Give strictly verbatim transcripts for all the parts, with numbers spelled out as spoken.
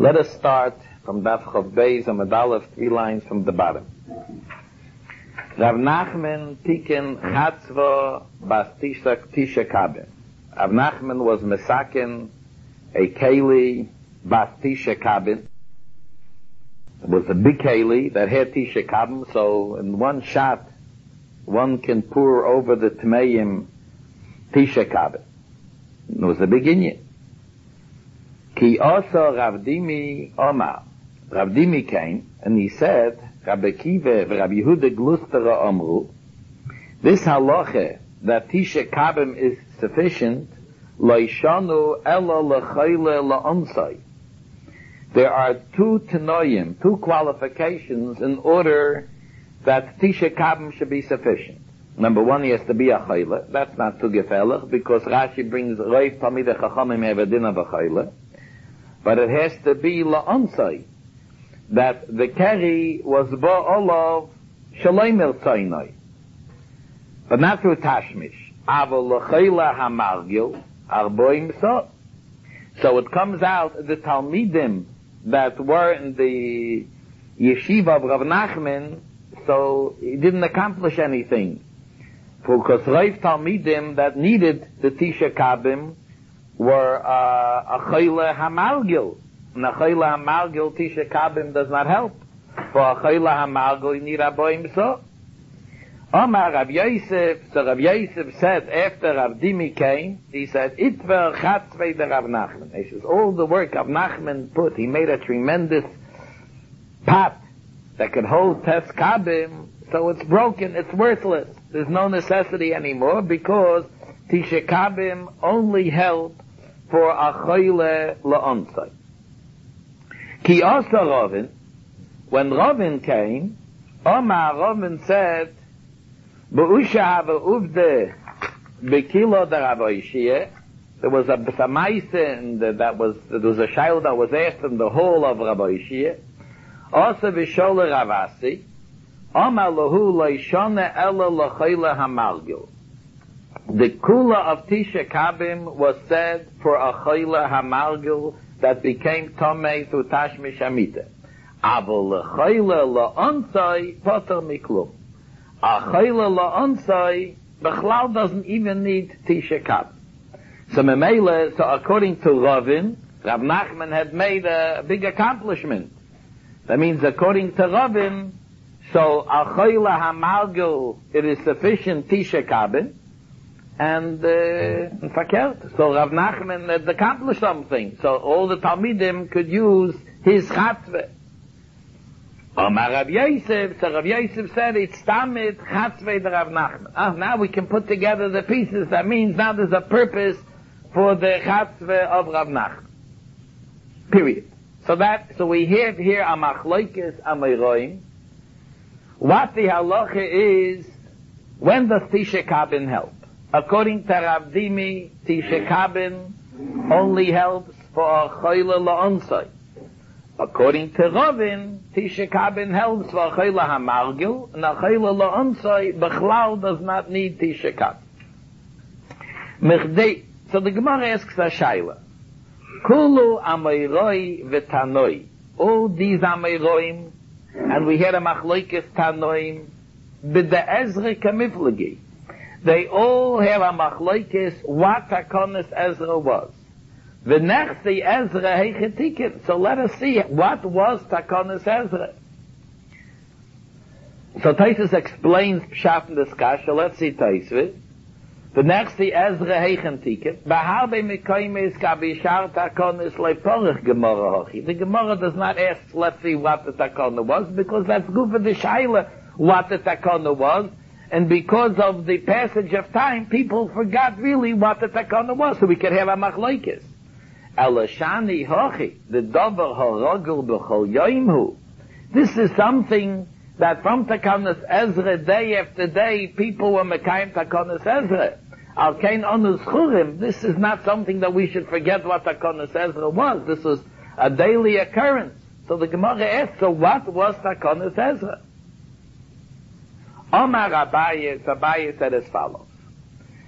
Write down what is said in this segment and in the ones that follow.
Let us start from Daf Chav Beis Amud Aleph, three lines from the bottom. Rav Nachman Tiken Chatzva Bas Tisha Tisha Kabin. Rav Nachman was Mesakin a Keli Bas Tisha Kabin. It was a big Keli that had Tisha Kabin, so in one shot one can pour over the Tmeim Tisha Kabin. It was a big Inyan. Ki also Rav Dimi Omar. Rav Dimi came and he said, Rabbi Kiva and Rabbi Yehuda Glustera Omru, this halacha that Tisha Kabim is sufficient, Loishanu ela lechayle la'onsai. There are two tenoyim, two qualifications in order that Tisha Kabim should be sufficient. Number one, he has to be a chayle. That's not too gefelach, because Rashi brings Reiv Talmidei Chachamim Evadina v'chayle. But it has to be la'onsai, that the keri was ba'olav shalomer tzaynai, but not through tashmish. Aval l'chayla hamargil arboim so. So it comes out the Talmidim that were in the yeshiva of Rav Nachman, so he didn't accomplish anything. Because Reiv Talmidim that needed the Tisha Kabim were uh, a chayla hamargil. And a chayla hamargil, Tisha Kabim does not help. For a chayla hamargil, you need aboim so. Omar Rav Yosef, so Rav Yosef said after Rav Dimi came, he said, Itver chatzvei de Rav Nachman. He says, all the work Rav Nachman put, he made a tremendous pot that could hold Tes Kabim, so it's broken, it's worthless. There's no necessity anymore because Tisha Kabim only help for a chayla la'onsai. Ki also Ravin, when Ravin came, Omar Ravin said, B'usha hava uvde b'kilo da Rav Oishiyeh. There was a b'samaise, and that was, there was a child that was asked in the hall of Rav Oishiyeh. Also v'shole Ravasi, Omar lahu loishone ela l'chayla hamargil. The kula of Tisha Kabim was said for a chayla hamargil that became tomei through tashmish amita. Avol lechayla la'onsai poter miklum. A chayla la'onsai bechlal doesn't even need Tisha Kabim. So memele, so according to Ravin, Rav Nachman had made a big accomplishment. That means according to Ravin, so a chayla hamargil, it is sufficient Tisha Kabim. And, uh, fakert. So Rav Nachman had accomplished something. So all the Talmidim could use his chatzve. Omar Rav Yosef, so Rav Yosef said, it's tamid chatzve de Rav Nachman. Ah, now we can put together the pieces. That means now there's a purpose for the chatzve of Rav Nachman. Period. So that, so we have here a machloikes amayroim. What the halacha is, when does Tisha Kabin help? According to Rav Dimi, Tisha Kabin only helps for a chayla la'onsai. According to Ravin, Tisha Kabin helps for a chayla hamargil, and a chayla la'onsai, bechlal does not need Tisha Kabin. So the Gemara asks a shayla. Kulu amayroi v'tanoi. All these amayroim, and we had a machlokes tanoim, b'da Ezra kamiflagi. They all have a machlokes what Takonis Ezra was. The next the Ezra heichetikin. So let us see what was Takonis Ezra. So Taisus explains Pshat in this kasha. Let's see Taisus. The next the Ezra heichetikin. Baharbe mekaymes kabishar Takonis leiporich Gemara hochi. The Gemara does not ask, let's see what the Takona was, because that's good for the Shaila what the Takona was. And because of the passage of time, people forgot really what the takana was, so we could have a machlokes. Elashani hochi, the davar haragul b'chol yoimhu. This is something that from takanas Ezra, day after day, people were mekayim takanas Ezra. Al kain onus churim. This is not something that we should forget what takanas Ezra was. This was a daily occurrence. So the Gemara asks, so what was takanas Ezra? Omar Abaye, Abaye said as follows.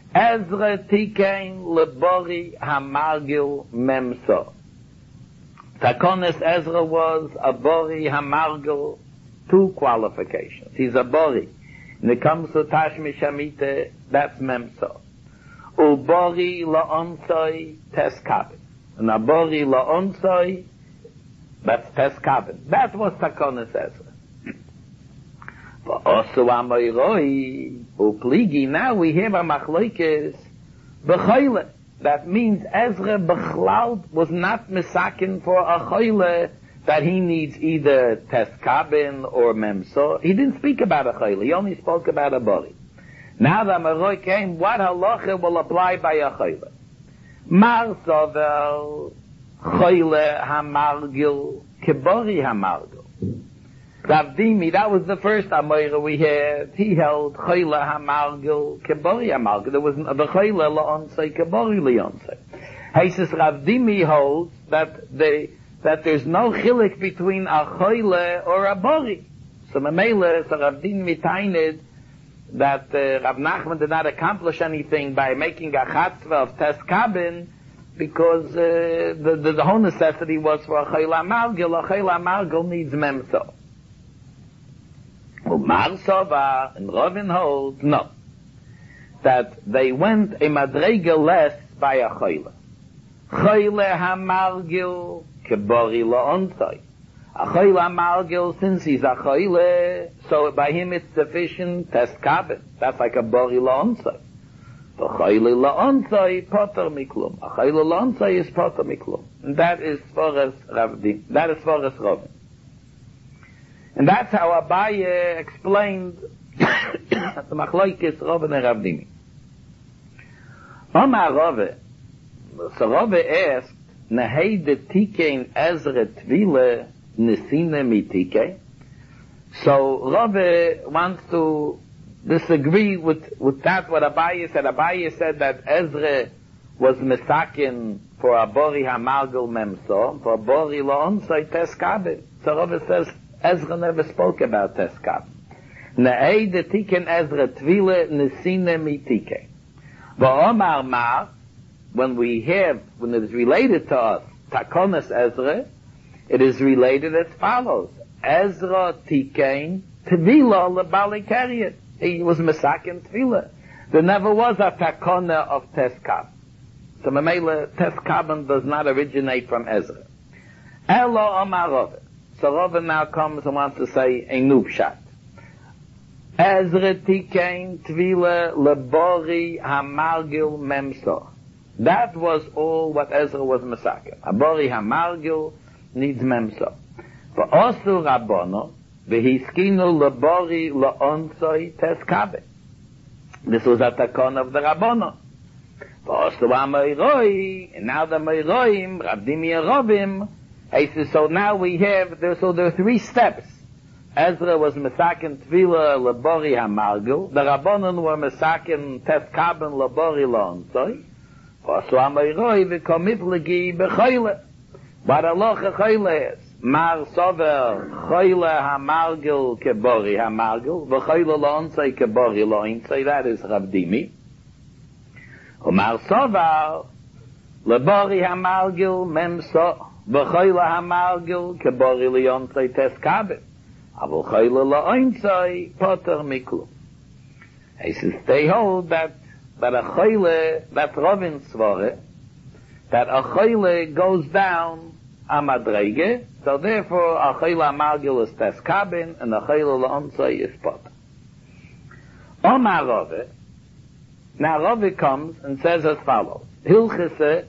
Ezra tikein lebori hamargil memso. Takonis Ezra was a Bori Hamargel, two qualifications. He's a Bori. When it comes to Tashmi Shamite, that's Memso. Ubori La'onsoi Teskabin. And a Bori La'onsoi, that's Teskabin. That was Takonis Ezra. But also Amoiroi, Upligi, now we have a Machloikes, B'choyle. That means Ezra Bechlal was not misakin for a choyle that he needs either Teskabin or Memso. He didn't speak about a choyle. He only spoke about a bori. Now the Maroi came, what halacha will apply by a choyle? Mar sovel choyle hamargil kebori hamargil. Rav Dimi, that was the first Amoira we had. He held choyle hamargil kebori hamargil. There was the choyle laonsei kebori leonsei. He says Rav Dimi holds that they that there's no chilik between a choyle or a bori. So Mamela, so Rav Dimi tained that uh, Rav Nachman did not accomplish anything by making a chatzva of Teskabin, because uh, the, the the whole necessity was for a choyle hamargil. A choyle hamargil needs memso. Umar Sova and Rovin holds, no, that they went a madrega less by a choyle. Choyle hamargil kebori la'onsoi. A choyle hamargil, since he's a choyle, so by him it's sufficient teskabin. That's like a bori la'onsoi. The choyle la'onsoi poter miklum. A choyle la'onsoi is poter miklum. And that is for us Ravdim. That is for us Rovin. And that's how Abaye explained the Machloikis Rove and Rav Dimi. Omar Rove, so Rove asked, Nehei de Tikein Ezra Tvile Nesine Mitike? So Rove wants to disagree with, with that what Abaye said. Abaye said that Ezra was Mesakin for a Bori Hamargel Memso, for a Bori Lo'onsoi Teskabin. So Rove says, Ezra never spoke about Teskab. Ne'ei de tiken Ezra tvile nesine mitike. V'omar mar, when we have, when it is related to us, Takonis Ezra, it is related as follows. Ezra tiken tvila lebali kariet. He was mesakin tvila. There never was a takona of Teskab. So Mamela, Teskabin does not originate from Ezra. Elo omar Rove. So Rove now comes and wants to say a new pshat. Ezra tikein tvila lebori hamargil memso. That was all what Ezra was masaker. A bori hamargil needs memso. For osu rabbono v'hiskinu lebori laonsoi teskabin. This was a takon of the rabbono. For osu amoiroi, and now the moiroim, Rabdim Yerovim. He says, so now we have, there, so there are three steps. Ezra was Mesakin Tvila Labori Hamargil. The Rabbanon were Mesakin Teskabin Labori Lonsoi. Osu Amoiroi v'komit legi b'choyle. But aloha choyle is, Mar Sover choyle Hamargil kebori Hamargil, v'choyle Lonsoi kebori Lonsoi, that is Rav Dimi. Mar Sover Labori Hamargil Memso. V'choyle hamargil kebori liyonsei teskabin. Avol choyle la'onsei poter miklum. He says, they hold that, that a choyle, that Rovin svore, that a choyle goes down a madrege, so therefore a choyle hamargil is teskabin, and a choyle la'onsei is poter. Omar Rove, now Rove comes and says as follows, Hilchese,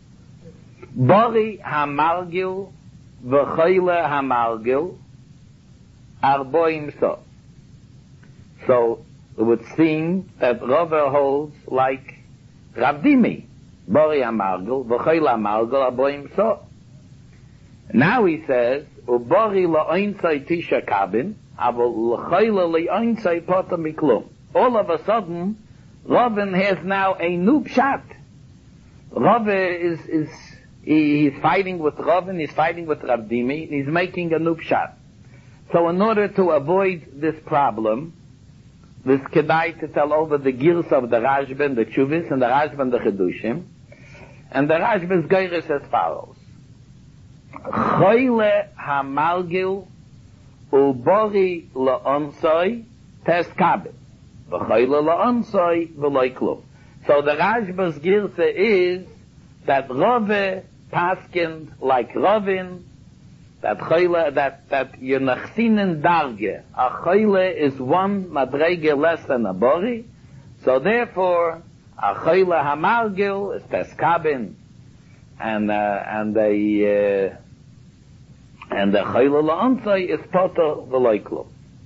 Bori hamargil v'choyle hamargil arboim so. So it would seem that Rove holds like Rav Dimi. Bori hamargil v'choyle hamargil arboim so. Now he says, Ubori la'oinsai tisha kabin, avol l'choyle la'oinsai poter miklum. All of a sudden, Rovin has now a new pshat. Rove is, is He, he's fighting with Rovin, he's fighting with Rav Dimi, he's making a new pshat. So in order to avoid this problem, this kedai to tell over the gears of the Rashba, the Chuvis, and the Rashba and the Chedushim, and the Rashba's geiris as follows. Choyle hamalgil ubori la'onsoi test kabel. V'choyle la'onsoi v'loi klum. So the Rashba's Girse is that Rove paskind like Rovin, that Choyle, that, that you're nachsinen darge. A Choyle is one madrege less than a bori, so therefore, a Choyle hamalgil is test kabin, and, uh, and the, uh, and the Choyle la'onsoi is poto v'loi klum.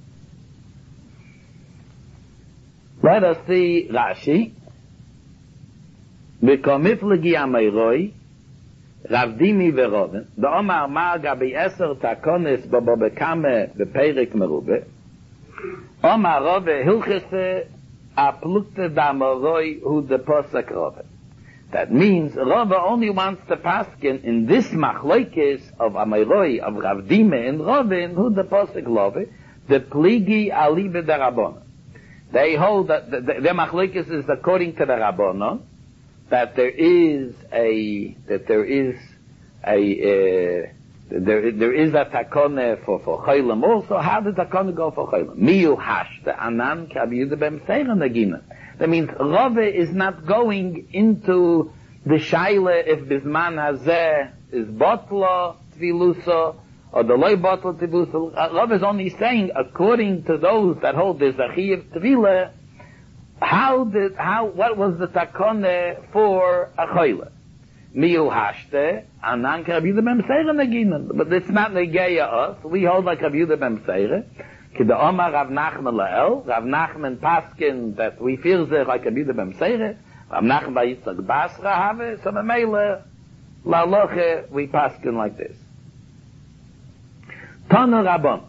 Let us see Rashi. V'komiflegi ameiroi, Ravdimi v'roven, the Omar ma gabi eser takonis babo bekame b'perik merube, Omar rove hilchese aplukte damoroi hu de posek rove. That means Rove only wants to paskin in this machloikis of ameiroi, of Ravdime and Roven, hu de posek rove, the pligi alibe de Rabbonon. They hold that the, the, their machloikis is according to the Rabbonon, that there is a that there is a uh, there there is a takone for for chaylim also. How did takone go for chaylim? Miu hash the anan kabiyud bem seiren agina. That means Rove is not going into the shaila if bisman hazeh is botla tviluso or the loy botla tviluso. Rove is only saying according to those that hold the zachiv tvila. How did, how, what was the takone for a choyle? Miu hashte, anan ka Rabbi Yehuda ben Meseire neginen. But it's not negeya us. We hold like Rabbi Yehuda ben Meseire. Ki the Omar Rav Nachman Lael, Rav Nachman paskin that we feel there like Rabbi Yehuda ben Meseire. Rav Nachman by Yitzchak Basra have, so memele, la loche, we paskin like this. Tana Rabban.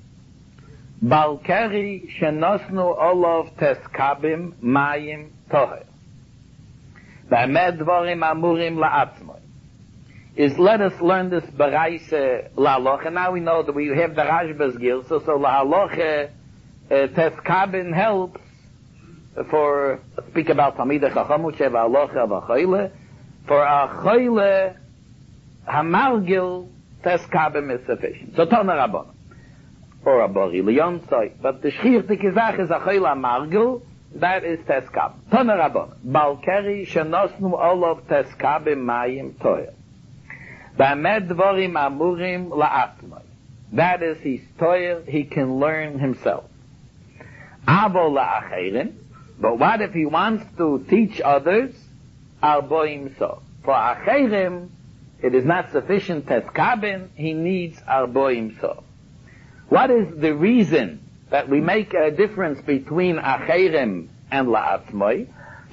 Balkeri shenosnu olov teskabim mayim toher. Ba'med dvorim amurim la'atzmoi. Is let us learn this baraise la'aloche. Now we know that we have the Rashba's Gil, so so la'aloche uh, teskabim helps for, speak about Talmidei Chacham, shev aloche v'choyle. For a choyle, hamalgil teskabim is sufficient. So Tana Rabban. Or a bori liyonsoi. But the shchirtik izach is a chayla margul, that is teskab. Tana Rabban. Balkeri shenosnu olov teskabim mayim toyer. Ba'med dvorim amurim la'atmoi. That is his toyer, he can learn himself. Avo la'acherim. But what if he wants to teach others? Arboim so. For acherim, it is not sufficient teskabim, he needs arboim so. What is the reason that we make a difference between acherim and la'atzmoi?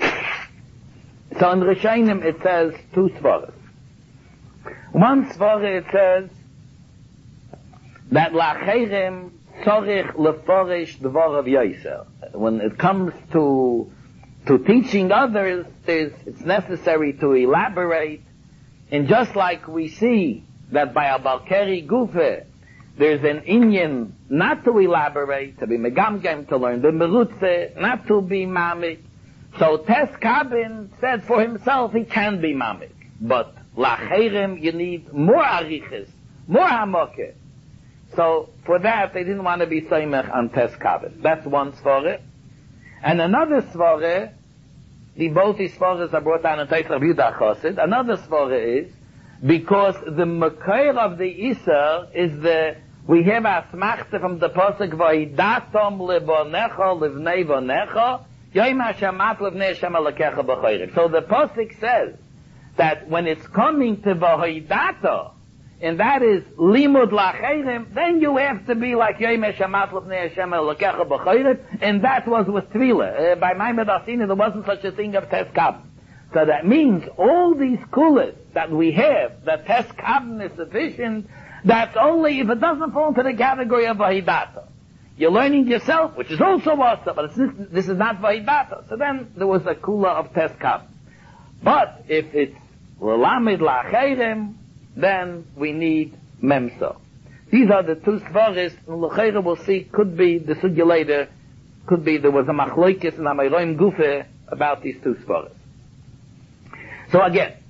So in Rishonim it says two svaras. One svara it says that la'acherim tzorich leforish dvorav yoser. When it comes to to teaching others, it's necessary to elaborate. And just like we see that by a Balkeri Gufe, there's an inyan not to elaborate, to be megamgem, to learn the merutze, not to be mamik. So Tes Kabin said for himself he can be mamik. But lacherim, you need more arichis, more hamoke. So for that, they didn't want to be soymech on Tes Kabin. That's one svare. And another svare, the both these svares are brought down in Teich Rav Yehuda Chosid. Another svare is, because the makir of the Isser is the, we have a smachta from the Pasuk, V'hidatom libonecha livnei vonecha, yoim hashamat livnei Hashem elakecha b'chayrim. So the Pasuk says that when it's coming to V'hidato, and that is limud lachayrim, then you have to be like yoim hashamat livnei Hashem elakecha b'chayrim, and that was with Tvila. Uh, by Maimed Asina, there wasn't such a thing of Teskab. So that means all these kulas that we have, that Teskab is sufficient, that's only if it doesn't fall into the category of Vahidata. You're learning yourself, which is also wasa, but it's, this is not Vahidata. So then there was a kula of Teskab. But if it's Lalamid La'achayrim, then we need Memso. These are the two svaris, L'chayra we'll see, could be, the sugya later, could be there was a machloikis and a mayroim gufe about these two svaris. So again,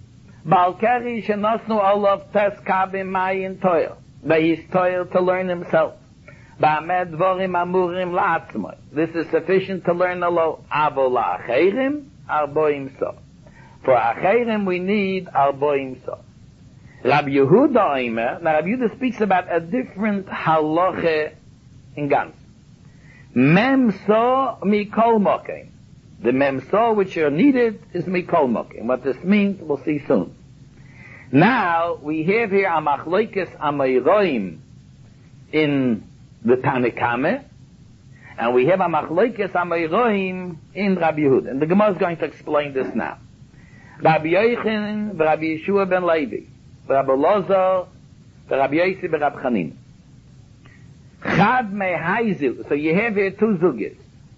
Balkari shenosnu olav tes kabim mayin toil. That he's toil to learn himself. Ba'amed dvorim amurim la'atzmoi. This is sufficient to learn alone. Avo la'acherim, arboim so. For acherim we need arboim so. Rabbi Yehuda Omer, now Rabbi Yehuda speaks about a different halacha in Gans. Mem so mikol mokim. The mem so which are needed is mikol mokim. What this means, we'll see soon. Now, we have here a machloikes amayroim in the Tanakame, and we have a machloikes amayroim in Rabbi Yehuda. And the Gemara is going to explain this now. Rabbi Yochanan, Rabbi Yeshua ben Levi, Rabbi Lozo, Rabbi Yossi ben Rabbi Chanin. Chad mehai. So you have here two zugis.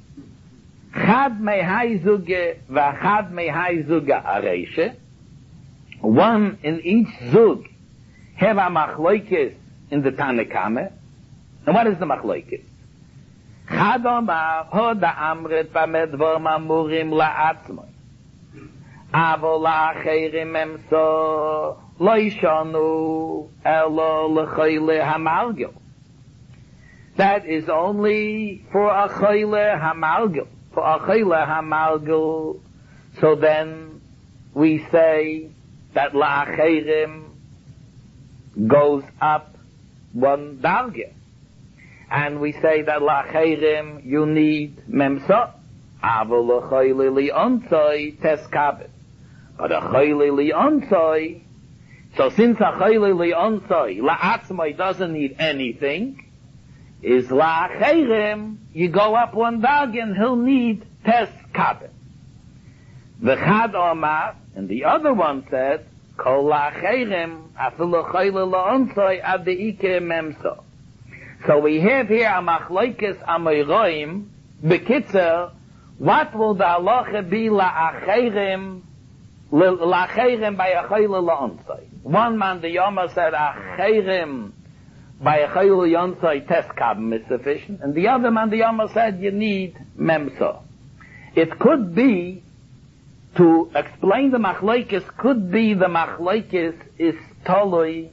Chad mehai zuge v'chad mehai zuga areishe. One in each zug have a machloikes in the Tanakame. And what is the machloikes? Chad omar hoda amret b'medvar mamurim la'atzmoi. Avo la'acherim emso lo yishanu elo l'choyle hamalgil. That is only for a choyle hamalgil. For a choyle hamalgil. So then we say that la'acherim goes up one darge. And we say that la'acherim you need memso. Avo l'choyle li'ontzoi teskabet. But a choyle li'ontzoi, so since a choyle li'ontzoi, la'atzmoi doesn't need anything, is la'acherim, you go up one darge and he'll need teskabet. The Chad Omar, and the other one said, Kol la'acherim, afilu choyle li'ontzoi ad de'ike memso. So we have here a machloikes amayroim, bekitzer, what will the halacha be la'acherim, la'acherim by a choyle li'ontzoi? One man, the Yoma said, acherim by a choyle li'ontzoi teskabim is sufficient, and the other man, the Yoma said, you need memso. It could be, to explain the machlokes, could be the machlokes is toloi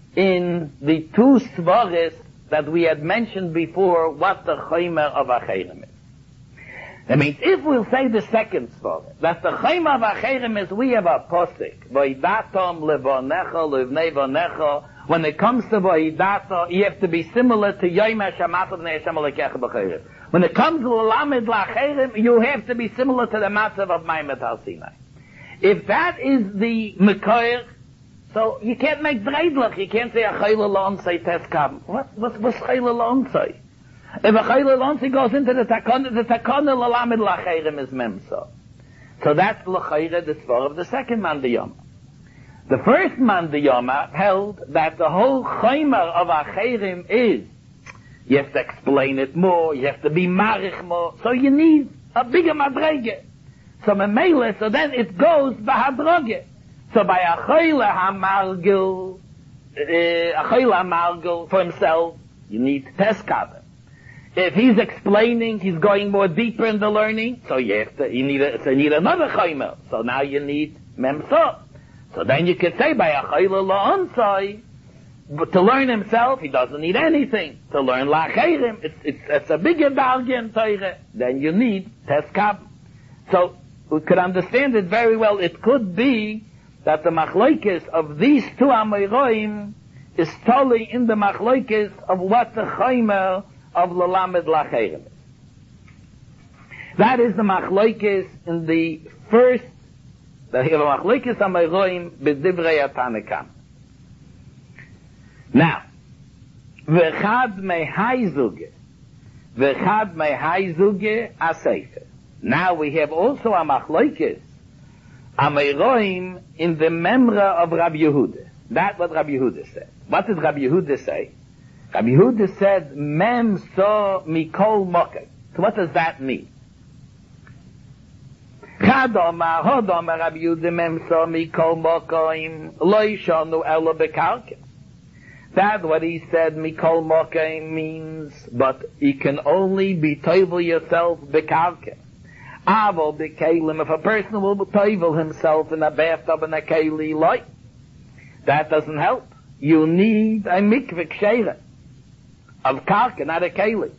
in the two svaris that we had mentioned before, what the chaymer of acherim is. That means if we'll say the second svar, that the chaymer of acherim is, we have a posik, v'hidatom levonecha levnei vonecha. When it comes to v'hidato, you have to be similar to Yom HaShamat v'nei Hashem alekecha b'chayrim. When it comes to Lamed Lacherim, you have to be similar to the matzav of Maimet Har Sinai. If that is the Mekoyer, so you can't make dreidlich. You can't say a Chayla Lonsei Teskam. What? What's what's Chayla Lonsei? If a Chayla Lonsei goes into the Takon, the Takon Lamed Lacherim is Memso. So that's L'chayre, the svar of the second Mandiyama. The first Mandiyama held that the whole Chaymer of Acherim is, you have to explain it more, you have to be marich more, so you need a bigger madrege. So memele, so then it goes bahadroge. So by a choyle hamargil, uh, a choyle hamargil for himself, you need teskabel. If he's explaining, he's going more deeper in the learning, so you have to, you need, a, so you need another chaymer. So now you need memso. So then you could say by a choyle la'onsai, but to learn himself, he doesn't need anything. To learn la'acherim, it's, it's, it's a bigger darge in Torah. Then you need teskab. So we could understand it very well. It could be that the machlokes of these two amayroim is totally in the machlokes of what the chaymer of lalamed la'acherim is. That is the machlokes in the first, that he have a machlokes amayroim b'divrei Tanakam. Now, v'chad mehai zuge, v'chad mehai zuge aseifer. Now we have also a machlokes, amayroim in the memra of Rabbi Yehuda. That's what Rabbi Yehuda said. What did Rabbi Yehuda say? Rabbi Yehuda said, mem so mikol mokem. So what does that mean? Chad omar, hod omar Rabbi Yehuda, mem so mikol mokem, lo yishonu elo bekarke. That what he said, mikol mokem, means, but you can only be toivel yourself bekarke. Aval b'kelim, if a person will toivel himself in a bathtub in a keli light, that doesn't help. You need a mikveh ksheira of karka, not a keli.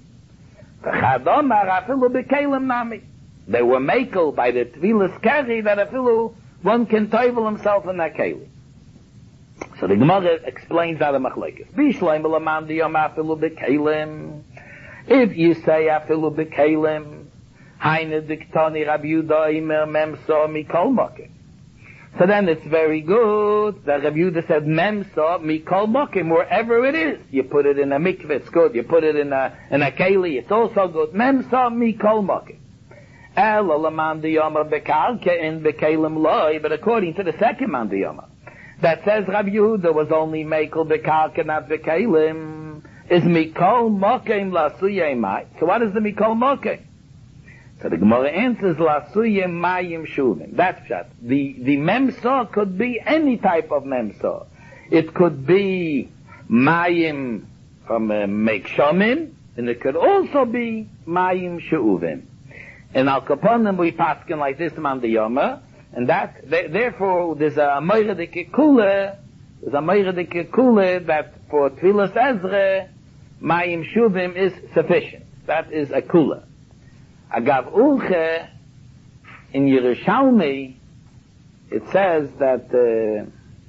They were makel by the tvilas keri that afilu one can toivel himself in that keli. So the Gemara explains how the machlekes. Bishleim b'laman diyom afilu b'kelim. If you say afilu b'kelim, haine diktani Rabbi Yehuda imer memso mikol mokim. So then it's very good that Rabbi Yehuda said memso mikol mokim, wherever it is. You put it in a mikveh, it's good. You put it in a in a keli, it's also good. Memso mikol mokim. Ela laman diyom bekarke in b'kelim loy, but according to the second man diyom, that says Rabbi Yehuda was only mekel bekarka, not bekalim, is mikol mokem lasuye mai. So what is the mikol mokem? So the Gemara answers lasuye mayim shuvim. That's shot. The the memsa could be any type of memsa. It could be mayim from uh, mekshamim, and it could also be mayim shuvim. In Al Kaponim we paskin like this man the Yoma. And that, therefore, there's a Meirdik Kula, there's a Meirdik Kula that for Tfilas Ezra, Mayim Shuvim is sufficient. That is a Kula. Agav Ulche, in Yerushalmi, it says that, uh,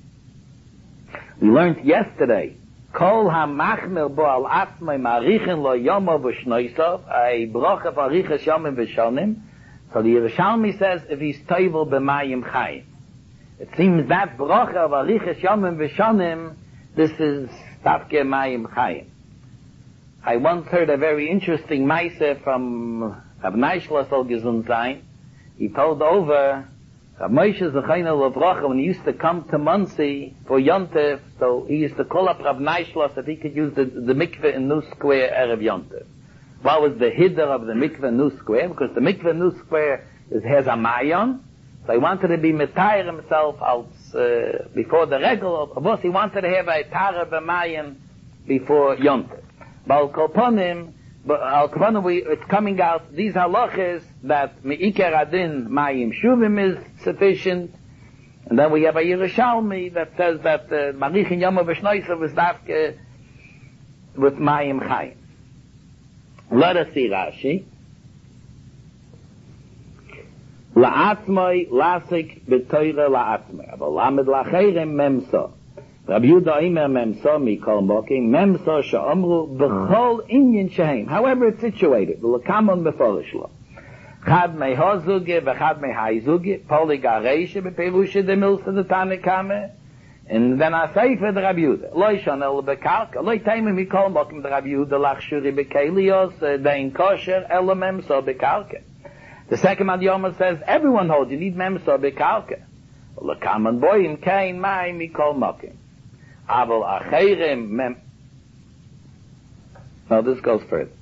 we learned yesterday, Kol HaMachmir Bo Al Atzmai Marichin Lo Yomo V'Shnoisov, a Brocha V'Arichas Yomim V'Shonim. So the Yerushalmi says, if he's toivel b'mayim chayim. It seems that brocha of arichas yomim v'shonim, this is stavke mayim chayim. I once heard a very interesting maise from Rav Neishla Sol Gesund Sein. He told over, Rav Moshe Zechayna Levrocha, when he used to come to Muncie for Yontif, so he used to call up Rav Neishla so that he could use the, the mikveh in New Square Erev Yontif. What was the hiddur of the mikveh New Square? Because the mikveh New Square is, has a mayon, so he wanted to be metayer himself als, uh, before the regular, of course he wanted to have a tara b'mayon before Yontif. But al kolponim, al kolponim, we, it's coming out, these halachas, that me'iker adin mayim shuvim is sufficient, and then we have a Yerushalmi that says that marichin yomav v'shnoisav is dafke with mayim chayim. Let us see Rashi. La'atzmai lasik b'toira la'atzmai. Aval lamed la'cheirem memso. Rabbi Yehuda imer memso mikol mokim. Memso she'omru b'chol inyan shehem. However it's situated. L'kamon b'forish lo. Chad mei hozuge v'chad mei haizuge. Poli gareishe b'perushe de milsa de tanekame. And then I say for the Rabbi Yehuda, Loi shonel bekarka, Loi taimim mikol mokim the Rabbi Yehuda lachshuri bekelios, dein kosher, ela memso bekarka. The second man Yoma says, everyone holds, you need memso bekarka. L'kaman boyim kain mai mikol mokim. Aval acherim mem... No, this goes further.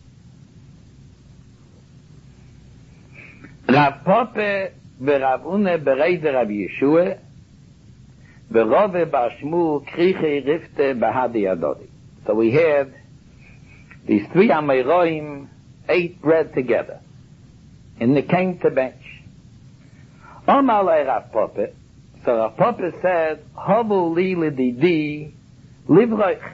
Rav Pope v'Rav Une bereide Rabbi Yeshua, so we had these three Amoraim ate bread together, and they came to bench. Omalei Rav Pope, so Rav Pope said, Hovu li lididi livroich.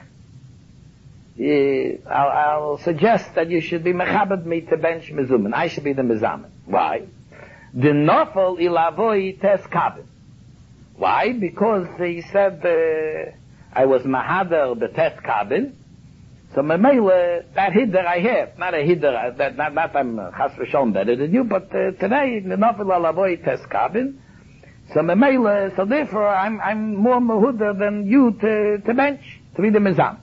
I'll, I'll suggest that you should be mechabed me to bench mezumen. I should be the mezamen. Why? The nofel ilavoi tes kabin. Why? Because he said, uh, I was mahader b'tet kabin, so memele, that hidder I have, not a hidder, that, not, not I'm chas v'sholom better than you, but uh, today, the nofel alavoi tes kabin, so memele, so therefore I'm, I'm more mahudder than you to, to bench, to be the mizam.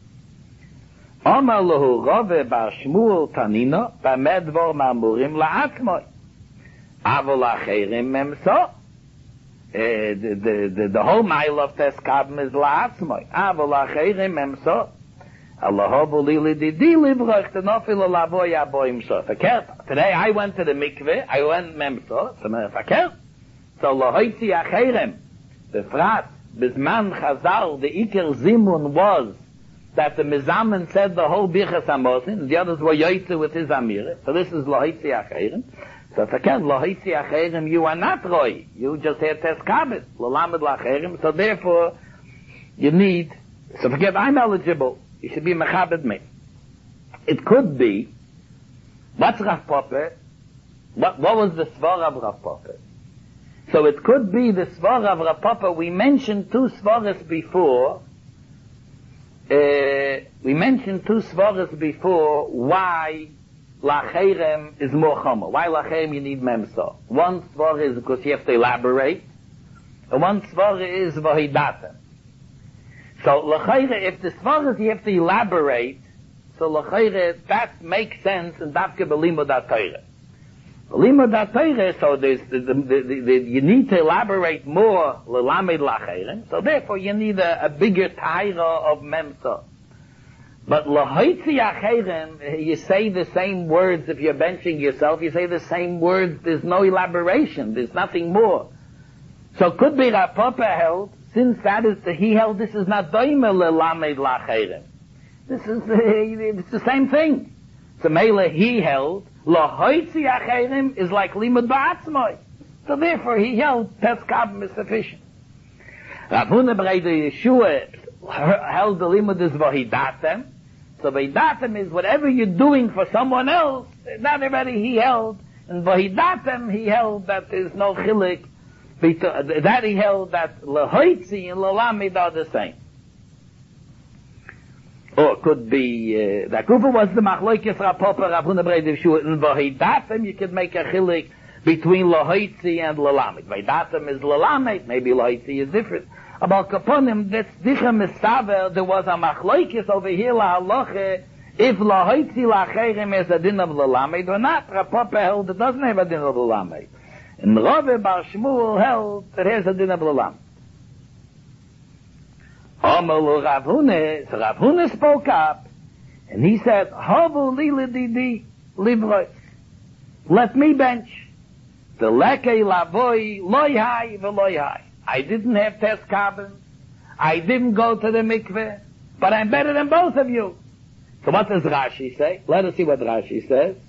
Omar lohu rove bar Shmuel tanino, ba'medvor ma'amurim la'atmoi, avol acherim memso. Uh, the, the, the, the whole mile of Teskabim is la'atzmoi. Avol acherim memso. Allahobu li li di di livroch tenofil alavoy aboim so. Verkehrt. Today I went to the mikveh, I went memso, so verkehrt. So lahoitzi acherim. The frat, bisman chazal, the iker zimun was that the mizamen said the whole bichas amosin, the others were yoytze with his amira. So this is lahoitzi acherim. So if again, Lohitzi Acherim, you are not Roy. You just had Teskabit. Lalamed Lacherim. So therefore, you need, so forget, I'm eligible. You should be Mechabed me. It could be, what's Rav Papa? What, what was the Svara of Rav Papa? So it could be the Svara of Rav Papa. We mentioned two Svaras before. Uh, we mentioned two Svaras before why Lacherem is more chomer. Why Lacherem you need Memsa? One Svara is because you have to elaborate. And one Svara is Vahidatem. So Lacherem, if the Svaras you have to elaborate, so Lacherem, that makes sense in Davke Belimud HaTorah. Belimud HaTorah, so there's, the, the, the, the, you need to elaborate more L'lamed Lacherem, so therefore you need a, a bigger Taira of Memsa. But Lahoitzi Acherem, you say the same words if you're benching yourself, you say the same words, there's no elaboration, there's nothing more. So could be Rav Papa held, since that is the, he held this is not Doime L'lamed Lacherem. This is, uh, it's the same thing. So Mele he held, Lahoitzi Acherem is like Limud Ba'atzmoi. So therefore he held Teskabim is sufficient. Rav Huna Breda Yeshua held the Limud is Vahidatem. So Vahidatem is whatever you're doing for someone else, not everybody he held. And Vahidatem he held that there's no chilik. That he held that Lahoitzi and Lalamid are the same. Or it could be, uh, that Kufa was the Machloikis Rav Papa, Rav Huna Breda Yeshua, and Vahidatem you could make a chilik between Lahoitzi and Lalamid. Vahidatem is Lalamid, maybe Lahoitzi is different. About Kaponim, that's Dicha Mistaver, there was a Machloikis over here, La Halacha, if Lahoitzi Lacherem is a din of Lalamid or not. Rav Papa held it doesn't have a din of Lalamid. And Rave Bar Shmuel held that it has a din of Lalamid. Amalu Rav Huna, so Rav Huna spoke up, and he said, Havu li didi livroi. Let me bench. The lekei lavoi loy hai v'loy hai. I didn't have Teskabim. I didn't go to the mikveh. But I'm better than both of you. So what does Rashi say? Let us see what Rashi says.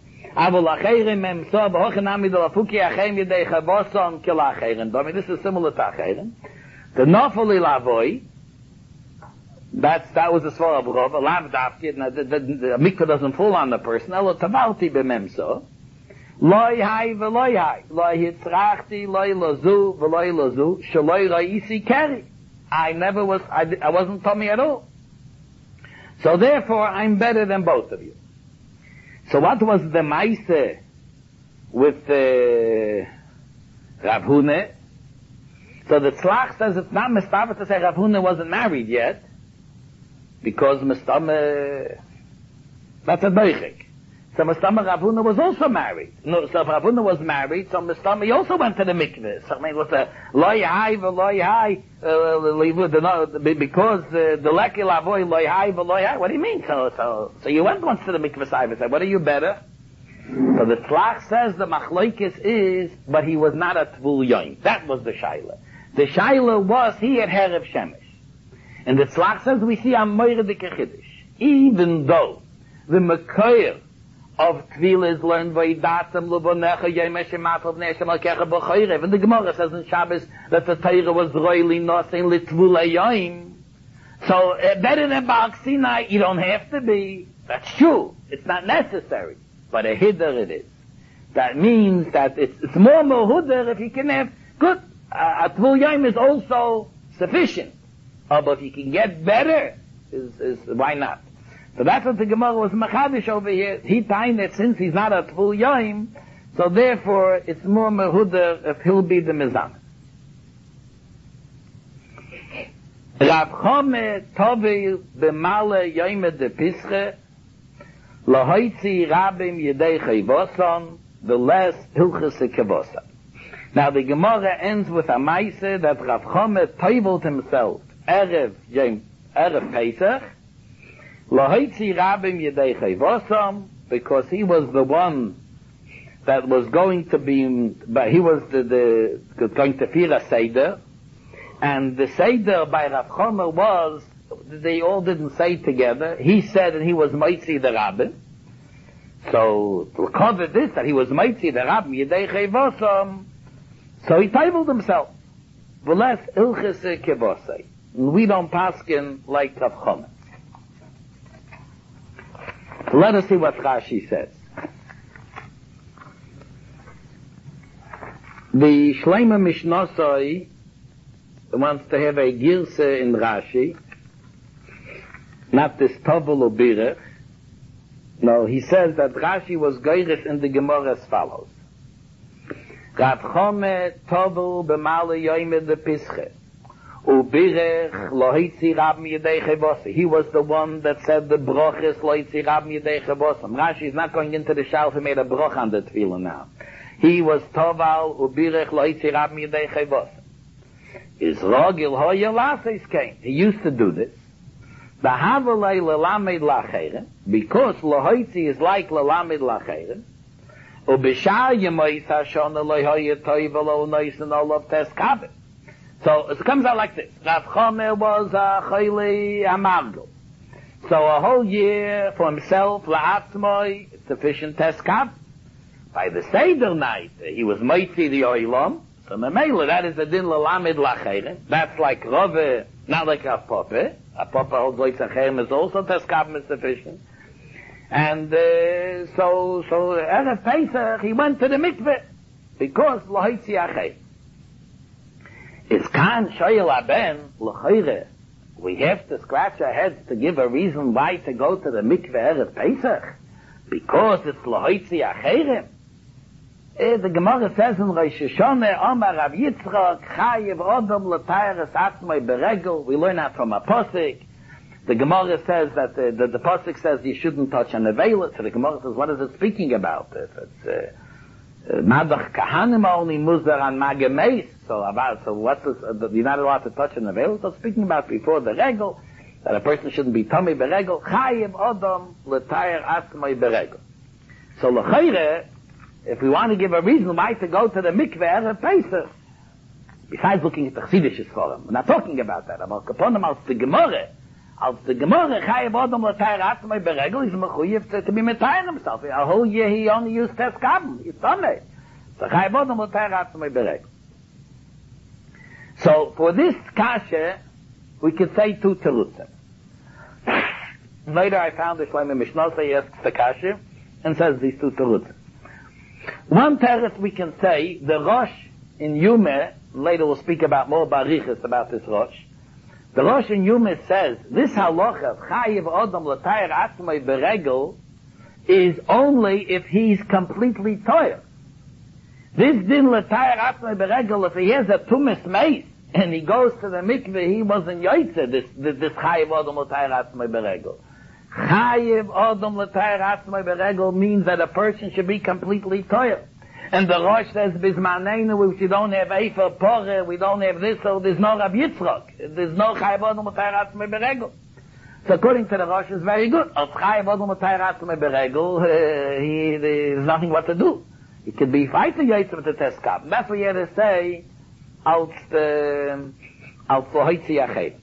This is similar to Acherim. The nafali lavoi, that's, that was the svara of Rav, lav dafki, the, the, the mikveh doesn't fall on the person, elo tavalti b'memso, loy hai v'loy hai, loy hitzrachti, loy lozu, v'loy lozu, shaloi ra'isi keri. I never was, I, I wasn't tummy at all. So therefore, I'm better than both of you. So what was the maise with uh, Rav Huna? So the Tzlach says it's not Mistama to say Rav Huna wasn't married yet, because Mistama, that's a Beichik. So Mistama Rav Huna was also married. No, so if Rav Huna was married, so Mistama he also went to the mikveh. So I mean, it was a loy hai v'loy hai, because uh, the leki lavoy loy hai v'loy hai. What do you mean? So, so, so you went once to the mikveh side and said, what are you better? So the Tzlach says the Machloikis is, but he was not a Tvul Yoim. That was the Shaila. The Shaila was, he had Herev Shemesh. And the Tzlach says, we see Amoyre de Kechidish. Even though the Mekoyer of Tvil is learned by Datam, Lubonecha, Yemesh, Matov, Neshem, Alkecha, B'choyrev. And the Gemara says in Shabbos that the Torah was Roili, Nosein, Litvul Yoim. So, uh, better than Baal Sinai, you don't have to be. That's true. It's not necessary. But a hiddur it is. That means that it's, it's more mohudder if you can have, good, uh, a Tvul Yoim is also sufficient. Oh, but if you can get better, is, is, why not? So that's what the Gemara was machadish over here. He timed that since he's not a Tvul Yoim, so therefore it's more mohudder if he'll be the mizan. Rav Chome Tovi b'male Yoime de Pische Lahoitzi Rabim Yedei Chayvoson the less Hilchus Kevosa. Now the Gemara ends with a maise that Rav Chome toivelt himself Erev Yom Erev Pesach Lahoitzi Rabim Yedei Chayvoson, because he was the one that was going to be, but he was the, the going to fear a Seder, and the Seder by Rav Chome was, they all didn't say together. He said and he was Moitzi the Rabbin. So, to cover this, that he was mighty, the Rab Yedei Chevosam, so he titled himself. V'les ilchese kebosei. We don't paskin like Rav Chama. Let us see what Rashi says. The Shleima Mishnosoi wants to have a girse in Rashi, not this Tovel or Birech. No, he says that Rashi was Geirish in the Gemara as follows. Rav Chome Tovel b'male yoyme de Pische u'birech lo hitzi Rab Yedei Chevosei. He was the one that said the broches lo hitzi Rab Yedei Chevosei. Rashi is not going into the shelf. He made a broch on the tefillah now. He was Toval u'birech lo hitzi Rab Yedei Chevosei. Is Rogil hoya lases came. He used to do this. The Havalei lelamed lacheren, because lo hitzi is like lelamed lacheren. So it comes out like this. Rav Chome was a chayli amargel. So a whole year for himself, la'atzmoi, sufficient teskab. By the Seder night, he was mighty the oilam. So memela, that is the din l'lamed la'cheren. That's like Rove, not like Rav Papa. Rav Papa holds like Zachem is also teskab is sufficient. And uh, so, so Erev Pesach, he went to the mikveh because lahitzi achay. Is kan shoyel aben l'chayre? We have to scratch our heads to give a reason why to go to the mikveh Erev Pesach because it's lahitzi achay. Uh, the Gemara says in Rosh Hashanah, Amar Rav Yitzchak chayev odom l'tayres atzmai beregel. We learn that from a posik. The Gemara says that the, the, the Pasuk says you shouldn't touch an Avela. So the Gemara says, what is it speaking about? If it's Madach Kahanim only Muzar and Magameis. So about, so what's this, uh, you're not allowed to touch an Avela. So speaking about before the Regel, that a person shouldn't be Tomei Beregel. Chayiv Odom L'Tayr Atzmai Beregel. So L'Chayre, if we want to give a reason why to go to the mikveh Erev Pesach, besides looking at the Chassidisches Forum, we're not talking about that. About Kaponim als the Gemara. Als the Gemara chayev odom l'tayr atzmai beregel, he's mechuyev to, to be metayin himself. A whole year he only used teskabim. He's done it. So chayev odom l'tayr atzmai beregel. So for this kasha, we could say two terutzim. Later I found the Shlomo Mishnosei asks the kasha and says these two terutzim. One teretz we can say, the Rosh in Yumeh, later we'll speak about more barichas about this Rosh. The Rosh in Yumeh says, this halacha, chayiv odom l'tayr atzmai beregel, is only if he's completely toyer. This din l'tayr atzmai beregel, if he has a tumis meis, and he goes to the mikveh, he wasn't yoytze, this, this, this chayiv odom l'tayr atzmai beregel. Chayiv odom l'tayr atzmai beregel means that a person should be completely toyer. And the Rosh says, Bismaneinu, we don't have Eifer Poreh, we don't have this, so there's no Rav Yitzchak. There's no Chayev Odom L'Tayr Atzmai Beregel. So according to the Rosh, it's very good. Of Chayev Odom L'Tayr Atzmai Beregel, uh, he, there's nothing what to do. He could be fighting Yitzchak with the Teskab. That's what you have to say, als the, als Lohoitzi Achay.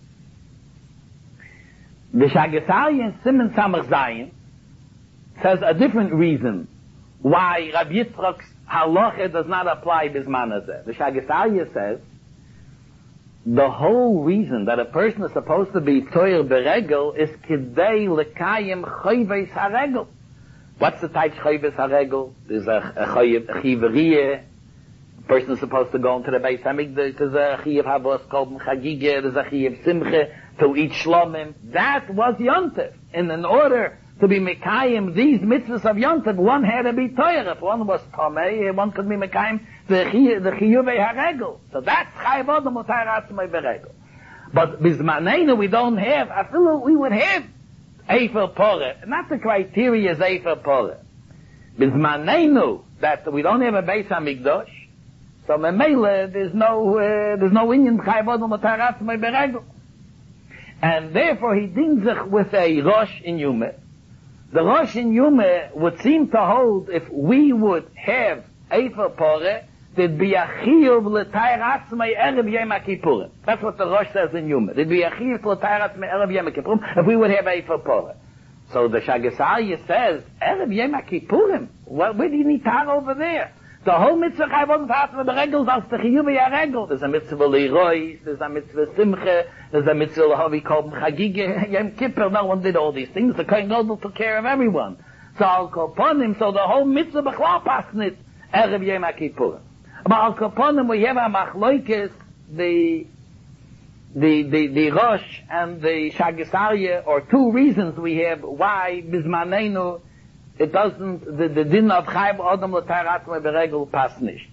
The Shagesari Simon Samach Zayin says a different reason why Rav Yitzchak's halacha does not apply bisman hazeh. The Shagesarya says the whole reason that a person is supposed to be toyer beregel is kidei lekayim chayves haregel. What's the type chayves haregel? There's a, a chayveriyah. A person is supposed to go into the Beis Hamikdash. There's a chayiv havos kolben chagigah. There's a chayiv simcha to eat shlomim. That was yontif. And in order to be mekayim these mitzvahs of yontif, one had to be toyer. If one was tomei, one could be mekayim the chiyuvei haregel. So that's chayiv odom l'tayr atzmai beregel. But bismaneinu we don't have. I feel we would have Eifer Poreh. Not the criteria is Eifer Poreh. Bismaneinu that we don't have a Beis Hamikdash. So memele there's no uh, there's no Inyan chayiv odom l'tayr atzmai beregel. And therefore he dings with a Rosh in Yumeh. The Rosh in Yumeh would seem to hold if we would have Eifer Poreh, there'd be a chiyuv l'tayr atzmai erev Yom HaKippurim. That's what the Rosh says in Yumeh. There'd be a chiyuv l'tayr atzmai erev Yom HaKippurim if we would have Eifer Poreh. So the Shagasarya says, Erev Yom Kippurim. What, where do you need tar over there? The whole mitzvah I wasn't part of the regels as the chiyuv ya regel. There's a mitzvah lirois, there's a mitzvah simcha, there's a mitzvah lahavi kol chagige Yom Kippur. No one did all these things. The Kohen Gadol took care of everyone. So Al Koponim, so the whole mitzvah b'chlal pasnit Erev Yom Kippurim. But Al Koponim we have a machloikis, the the the the Rosh and the Shagasarya, or two reasons we have why bismanenu it doesn't, the, the din of Chayv Odom L'Tarat Beregel pass nicht.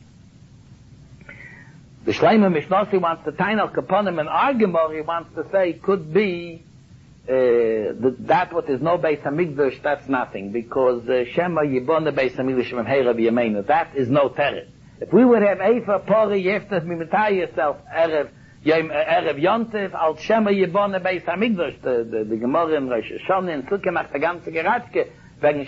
The Shleimer Mishnosi wants to tie Al Kaponim and Argemor, he wants to say, could be, uh, that, that what is no Beis HaMikdash, that's nothing, because uh, Shema Yibone Beis HaMikdash Shem Heirav Yemeinu, that is no Teret. If we would have Eifa, Pori, Yeftef, Mimitay yourself, Erev, Yom, Erev Yontif, Al Shema Yibone Beis HaMikdash, the, the, the Gemara in Rosh Hashanah, in Sukkah, macht the ganze Geratke, no,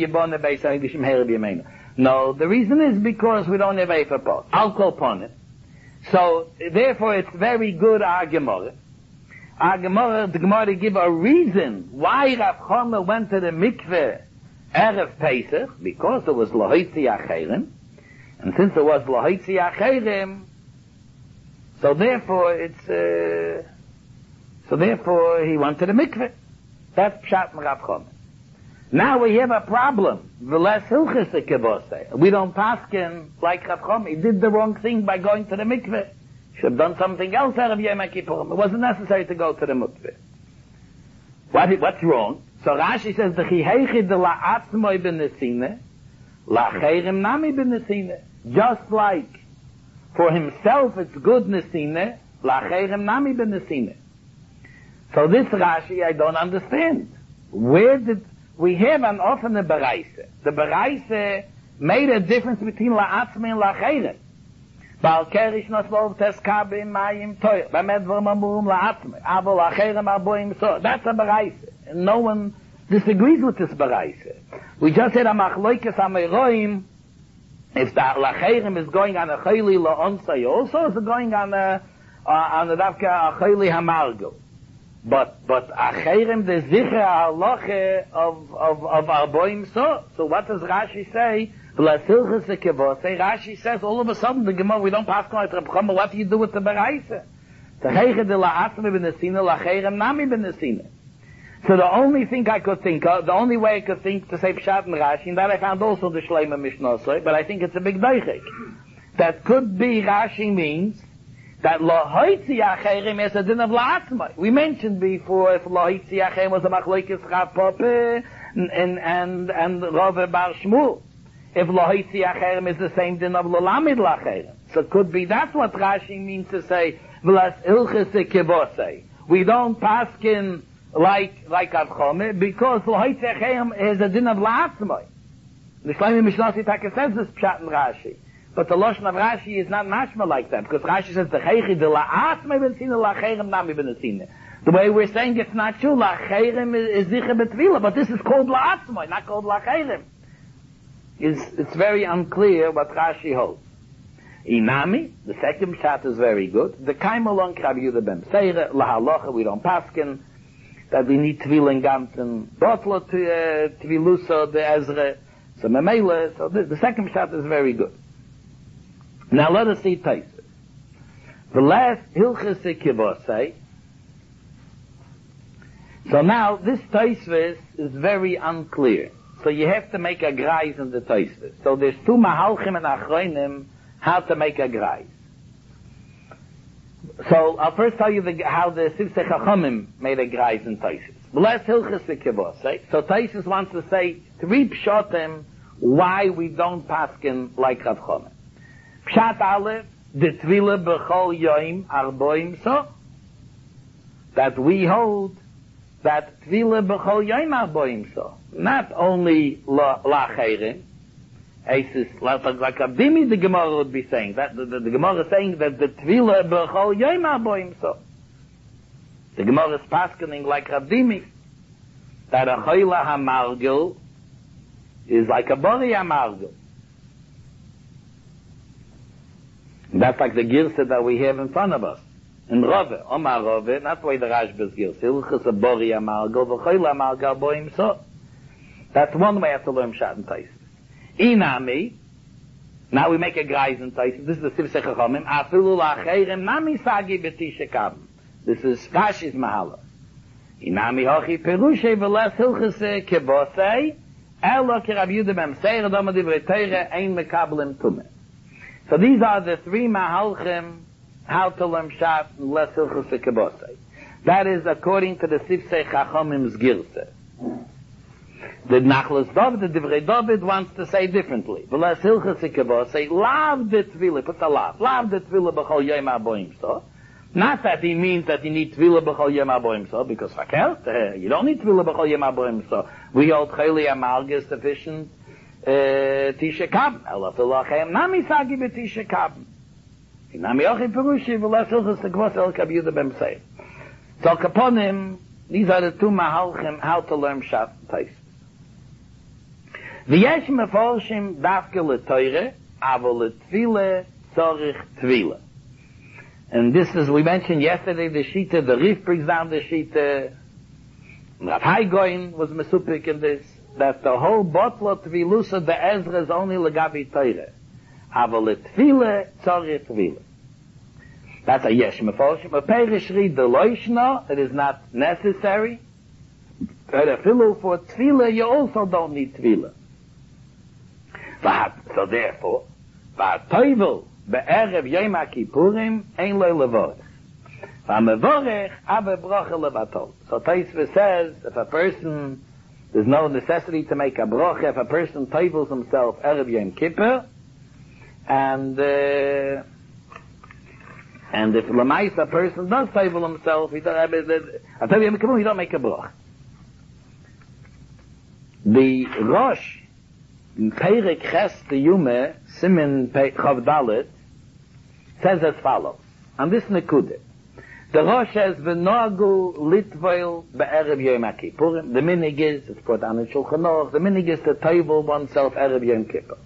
the reason is because we don't have Eifa Pot. I'll call upon it. So, therefore, it's very good our Gemara. Our Gemara, the Gemara give a reason why Rav Choma went to the mikveh Erev Pesach, because there was Lohitzi Acherim. And since there was Lohitzi Acherim, so therefore it's, uh, so therefore he went to the mikveh. That's Pshat Rav Choma. Now we have a problem. We don't paskin like Rav Choma. He did the wrong thing by going to the mikveh. Should have done something else out of Yom Kippurim. It wasn't necessary to go to the mikveh. What, what's wrong? So Rashi says, the chiheichi de la'atzmoi b'nesine, la'cheirim nami b'nesine. Just like for himself it's good nesine, la'cheirim nami b'nesine. So this Rashi I don't understand. Where did we have an offene bereise? The bereise made a difference between la'atzmei and la'cheirim. Bal kerish nosvov teskabe mayim toy. Bamedvar mamurum la'atzmei. Avo la'cheirim arboim so. That's a bereise. And no one disagrees with this bereise. We just said a machloikes ameroim. If the la'cheirim is going on a chayli la'onsay also, is it going on a, uh, on a davka a chayli hamargo? But, but, acherim the zicher halacha of, of, of arboim so. So what does Rashi say? V'lasilchus ekevos. Rashi says, all of a sudden, the Gemara, we don't pass on to Reb Choma, what do you do with the bereise? T'cheiche de la'atzme b'nesina, la'cheirim nami b'nesina. So the only thing I could think of, the only way I could think to say Pshat and Rashi, and that I found also the Shleimer Mishnosoi, but I think it's a big deichik. That could be Rashi means, that Lohoitzi Acherim is a din of La'atzmai. We mentioned before if Lohoitzi Acherim was a Machlokes Rav Pope and, and, and, and Rav Bar Shmuel. If Lohoitzi Acherim is the same din of Lolamid Lacherim. So it could be that's what Rashi means to say, V'las Ilches Kevosei. We don't paskin like, like Rav Choma because Lohoitzi Acherim is a din of La'atzmai. The Shleimer Mishnosi Taka says this Pshat in Rashi. But the Lashon of Rashi is not mashma like that, because Rashi says, the cheichi de la'atzmei b'nesina, la'cheirim nami b'nesina. The way we're saying it's not true, la'cheirim is zicher b'tvila, but this is called la'atzmei, not called la'cheirim. It's, it's very unclear what Rashi holds. Inami, the second pshat is very good. The kaim along Rav Yehuda ben Seira, lahalocha, we don't paskin, that we need tvilin ganten, botla to uh, tvilusa, the Ezra, so memela, so the, the second pshat is very good. Now let us see Taisus. The last Hilchas Kivosei. So now this Taisus is very unclear. So you have to make a grais in the Taisus. So there's two Mahalchim and Achronim how to make a grais. So I'll first tell you the, how the Sivsei Chachamim made a grais in Taisus. The last Hilchas Kivosei. So Taisus wants to say three pshatim why we don't paskin like Rav Choma. Pshat Aleph, the Tvila b'chol yoim arboim so. That we hold that Tvila b'chol yoim arboim so. Not only la'cheirim, like like Abdimi the Gemara would be saying. That the, the, the Gemara is saying that the Tvila b'chol yoim arboim so. The Gemara is paskening like Abdimi. That a chayla hamargil is like a bori hamargil. That's like the girsa that we have in front of us. In Rove, Omar Rove, not the way the Rashba is girsa. Hilchas a bori amargo, v'choyla amargo boim so. That's one way I have to learn Pshat and Tais. Inami, now we make a Greis and Tais. This is the Sivsei Chachamim. Afilu la'acheirem nami sagi b'tisha kabim. This is Rashi's Mahala. Inami hochi perushe v'les hilchese kebosei elo kerab Yehuda b'mseir adama divrei Torah ein mekablim tumeh. So these are the three Mahalchim how to learn Pshat and les hilchese kebosei. That is according to the Sivsei Chachamim's Girse. The Nachlas David, the Divrei David wants to say differently. V'les hilchese kebosei lav de tvila, put the lav, lav de tvila b'chol yom aboim so. Not that he means that you need tvila b'chol yom aboim so, because fakert, uh, you don't need tvila b'chol yom aboim so. We hold chayli amalga is sufficient, uh, tisha kabim. Ela filachem nami sagi b'tisha kabim. Nami ochi perushi v'les hilchese kebosei el kab Yehuda b'mseir. So kaponim, these are the two mahalchim how to learn Pshat Tais. V'yesh meforshim dafke l'toire, avo l'tvile tzorich tvile. And this is, we mentioned yesterday, the Shita, the Rif brings down the Shita, Rav Haigoin was mesupik in this, that the whole bottle tvilusa, the Ezra is only legavi toire. Avo l'tvile tzorich tvile. That's a yesh meforshim. A perish read the loishna, it is not necessary. But a filu for tvila, you also don't need tvila. So therefore, v'atoivel be'erev yom HaKippurim ein lo levorech. V'amevorech ave brocha levatol. So Tosfos says, if a person, there's no necessity to make a brocha, if a person toivels himself erev Yom Kippur, and uh, and if Lamais, a person does toivel himself, he does, I tell you, Yom Kippur, he don't make a brocha. The Rosh, in Perek Ches the Yume, Simen Chav Dalet, says as follows, and this Nekude. The Rosh says, V'nogu litvoil be'erev Yom HaKippurim. The minig is, it's put on in Shulchan Aruch, the minig is to toivel oneself erev Yom Kippur.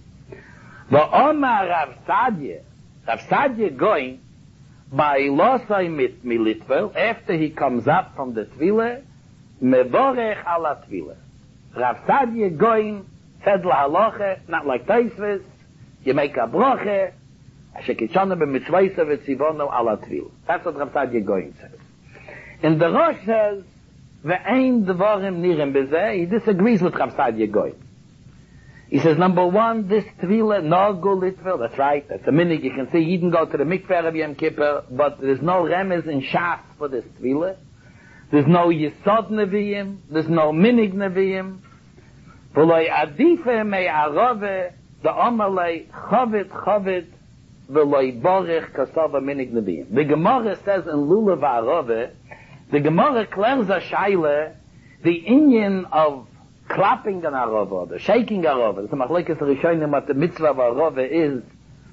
V'omar Rav Sadye, Rav Sadye going, by losai mit militvoil, after he comes up from the Tvile, mevorech ala Tvile. Rav Sadye going, said la halacha, not like Tosfos, you make a broche, ashekitshana b'mitzvaysa v'tzivono ala tvil. That's what Rav Sadye going says. And the Rosh says, ve'ein dvarim nirim bezeh, he disagrees with Rav Sadye going. He says, number one, this tvila, no go litvil, that's right, that's a minig, you can see, he didn't go to the mikveh of Yom Kippur, but there's no remez in Shas for this tvila. There's no yisod neviim, there's no minig neviim. V'loi adife mei arove, the omalei chavit chavit, v'loi borich kasava minig neviim. The Gemara says in Lulav Arove, the Gemara clears a shaila, the inyan of clapping an arove, the shaking arove. The machlekes rishonim what the mitzvah of arove is.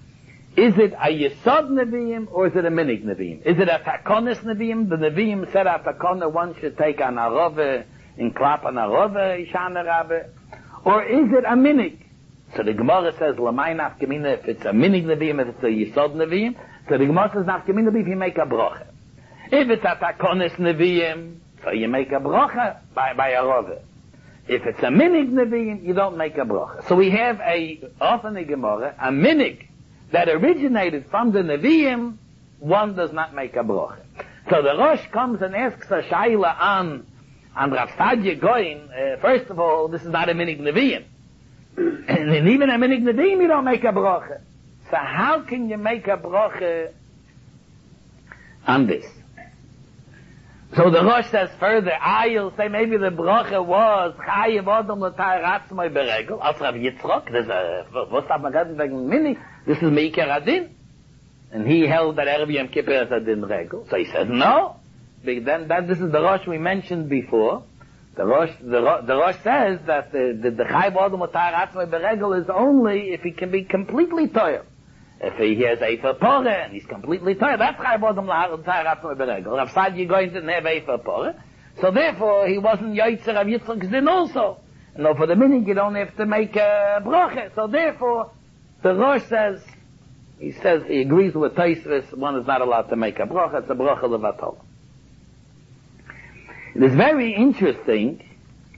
Is it a yesod neviim or is it a minig neviim? Is it a takonis neviim? The neviim said a takona one should take an arove and clap an arove, ishana rabbe. Or is it a minig? So the Gemara says, Lamai nafkamina, if it's a minig neviim, if it's a yisod neviim. So the Gemara says, nafkamina, if you make a brocha. If it's a takonis neviim, so you make a brocha by, by a rove. If it's a minig neviim, you don't make a brocha. So we have a, often a Gemara, a minig that originated from the neviim, one does not make a brocha. So the Rosh comes and asks a shaila on And Rav Sadye going, uh, first of all, this is not a minig neviim. And even a minig neviim, you don't make a broche. So how can you make a broche on this? So the Rosh says further, I'll say maybe the broche was, Chayev Adam l'tayr atzmai beregel, als Rav Yitzchok, there's a, was darf man gerade wegen minig? This is Meikar Adin. And he held that Erev Yom Kippur as a din regel. So he says, no. Then that this is the Rosh we mentioned before. The Rosh, the, Rosh, the Rosh says that the the, the Chayev Adam l'tayr atzmai beregel is only if he can be completely toyer. If he has Eifer Pore and he's completely toyer, that's Chayev Adam l'tayr atzmai beregel. Rav Sadye going to have Eifer Pore, so therefore he wasn't Yaitzer Rav Yitzchok's din also. No, for the minig you don't have to make a broche. So therefore, the Rosh says, he says he agrees with Tosfos, one is not allowed to make a broche. It's a broche levatol. It is very interesting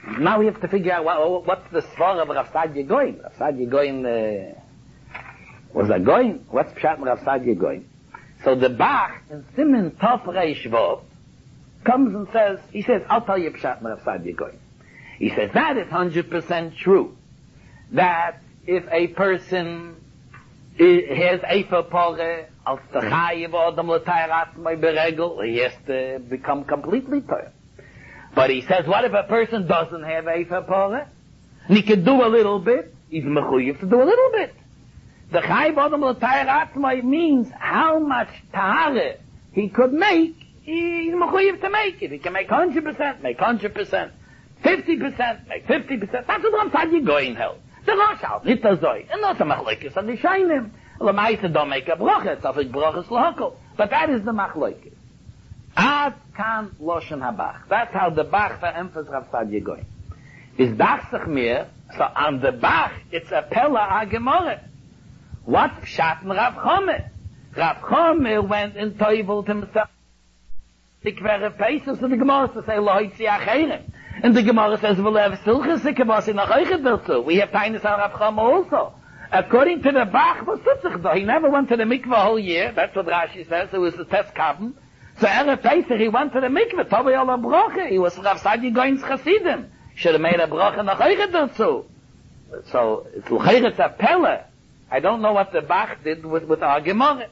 Now we have to figure out what, what's the svara of Rav Sadia Goin. Rav Sadia Goin, uh, was that Goin? What's Pshat Rav Sadia Goin? So the Bach in Simen Tov Reish Vav comes and says, he says, I'll tell you Pshat Rav Sadia Goin. He says, that is one hundred percent true. That if a person has Eifer Pore, als der Chayiv Odom L'Tayrat Moi Beregel, he has to become completely Torah. But he says, what if a person doesn't have Eifer Pore? And he can do a little bit, he's mechuyev to do a little bit. The Chayiv Odom L'Tayrat Moi means how much Tahare he could make, he's mechuyev to make it. He can make one hundred percent, make one hundred percent. fifty percent, make fifty percent. That's what Rav Sadia Goin held. The Rosh out, nit azoi. And not a machlokes on the shainim. Lamaita don't make a bracha, it's afik brachas lahakol. But that is the machlokes. Ad kan loshen habach. That's how the Bach veremphasizes Rav Sadia Goin. Is dachsach mir, so on the Bach, it's a pella agemore. What pshat Rav Chomer? Rav Chomer went and toivelt himself. The kvere peises of the Gemara to say, lo hitzi acherem. And the Gemara says, "We'll have silchas kibasi nach eichet dazu." We have tainis al Rav Chomer also. According to the Bach, was sitzich he never went to the mikveh a whole year. That's what Rashi says. It was the test kabin. So Erev Pesach, he went to the mikveh. Tovei al broche. He was Rav Sadia Goin's chasidim. Should have made a broche nach eichet dazu. So it's l'cheiretz a pelle. I don't know what the Bach did with with our Gemara.